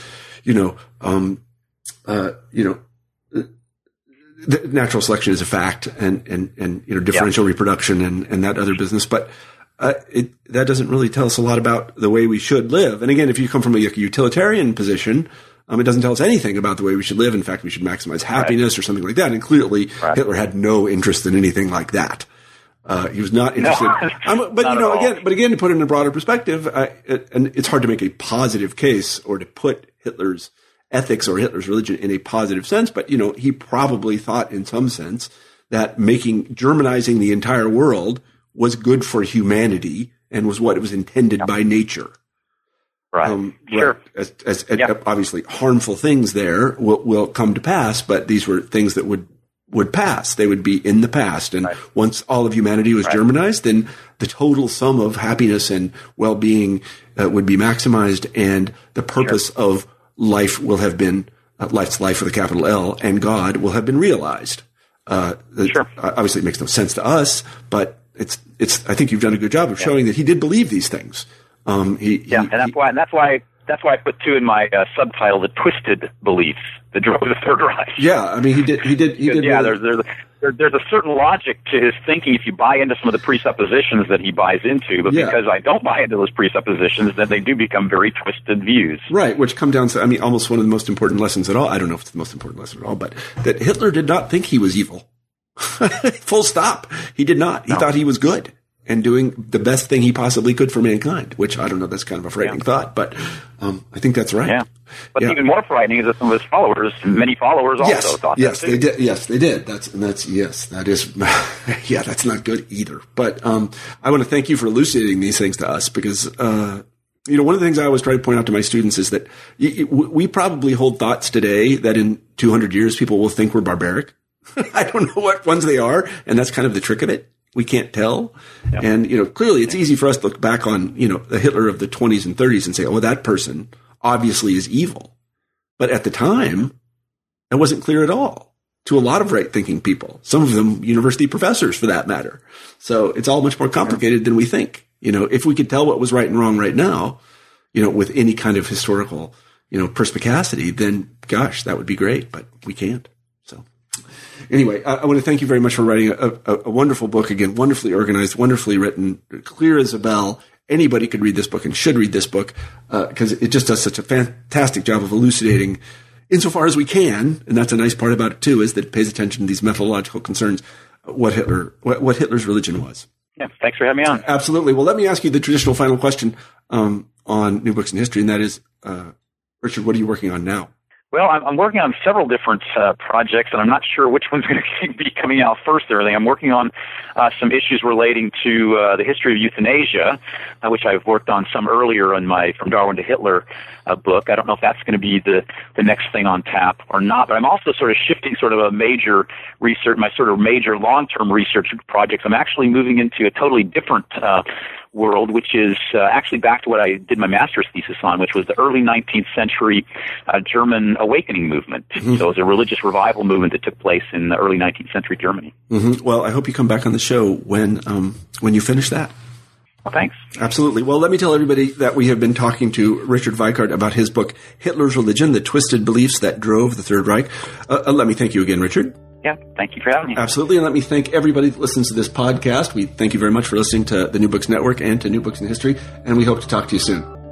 the natural selection is a fact, and differential reproduction and that other business, but that doesn't really tell us a lot about the way we should live. And again, if you come from a utilitarian position, it doesn't tell us anything about the way we should live. In fact, we should maximize happiness or something like that. And clearly, Hitler had no interest in anything like that. He was not interested. But again, to put it in a broader perspective, and it's hard to make a positive case or to put Hitler's ethics or Hitler's religion in a positive sense, but, he probably thought in some sense that Germanizing the entire world was good for humanity and was what it was intended by nature. Right. Sure. Obviously harmful things there will come to pass, but these were things that would pass. They would be in the past. And once all of humanity was Germanized, then the total sum of happiness and well-being would be maximized, and the purpose of life will have been life with a capital L, and God will have been realized. Obviously, it makes no sense to us, but it's. I think you've done a good job of showing that he did believe these things. And that's why I put too in my subtitle, the twisted beliefs that drove the Third Reich. Yeah, I mean, he did. Yeah, there's a certain logic to his thinking if you buy into some of the presuppositions that he buys into. But because I don't buy into those presuppositions, then they do become very twisted views. Right, which come down to, almost one of the most important lessons at all. I don't know if it's the most important lesson at all, but that Hitler did not think he was evil. Full stop. He did not. He thought he was good and doing the best thing he possibly could for mankind, which I don't know, that's kind of a frightening thought, but I think that's right. What's even more frightening is that some of his followers, many followers, also thought that too. They did. Yes, they did. That's not good either. But I want to thank you for elucidating these things to us, because one of the things I always try to point out to my students is that we probably hold thoughts today that in 200 years people will think we're barbaric. I don't know what ones they are, and that's kind of the trick of it. We can't tell. Yeah. And, clearly it's easy for us to look back on, the Hitler of the 20s and 30s and say, oh, that person obviously is evil. But at the time, that wasn't clear at all to a lot of right-thinking people, some of them university professors for that matter. So it's all much more complicated than we think. If we could tell what was right and wrong right now, with any kind of historical, perspicacity, then gosh, that would be great, but we can't. So anyway, I want to thank you very much for writing a wonderful book. Again, wonderfully organized, wonderfully written, clear as a bell. Anybody could read this book and should read this book, because it just does such a fantastic job of elucidating, insofar as we can, and that's a nice part about it too, is that it pays attention to these methodological concerns, what Hitler's religion was. Yeah, thanks for having me on. Absolutely. Well, let me ask you the traditional final question on New Books in History, and that is, Richard, what are you working on now? Well, I'm working on several different projects, and I'm not sure which one's going to be coming out first or anything. I'm working on some issues relating to the history of euthanasia, which I've worked on some earlier in my From Darwin to Hitler book. I don't know if that's going to be the next thing on tap or not, but I'm also sort of shifting sort of a major research, my sort of major long-term research projects. I'm actually moving into a totally different world, which is actually back to what I did my master's thesis on, which was the early 19th century German awakening movement. Mm-hmm. So it was a religious revival movement that took place in the early 19th century Germany. Mm-hmm. Well, I hope you come back on the show when you finish that. Well, thanks. Absolutely. Well, let me tell everybody that we have been talking to Richard Weikart about his book, Hitler's Religion, The Twisted Beliefs That Drove the Third Reich. Let me thank you again, Richard. Yeah, thank you for having me. Absolutely. And let me thank everybody that listens to this podcast. We thank you very much for listening to the New Books Network and to New Books in History, and we hope to talk to you soon.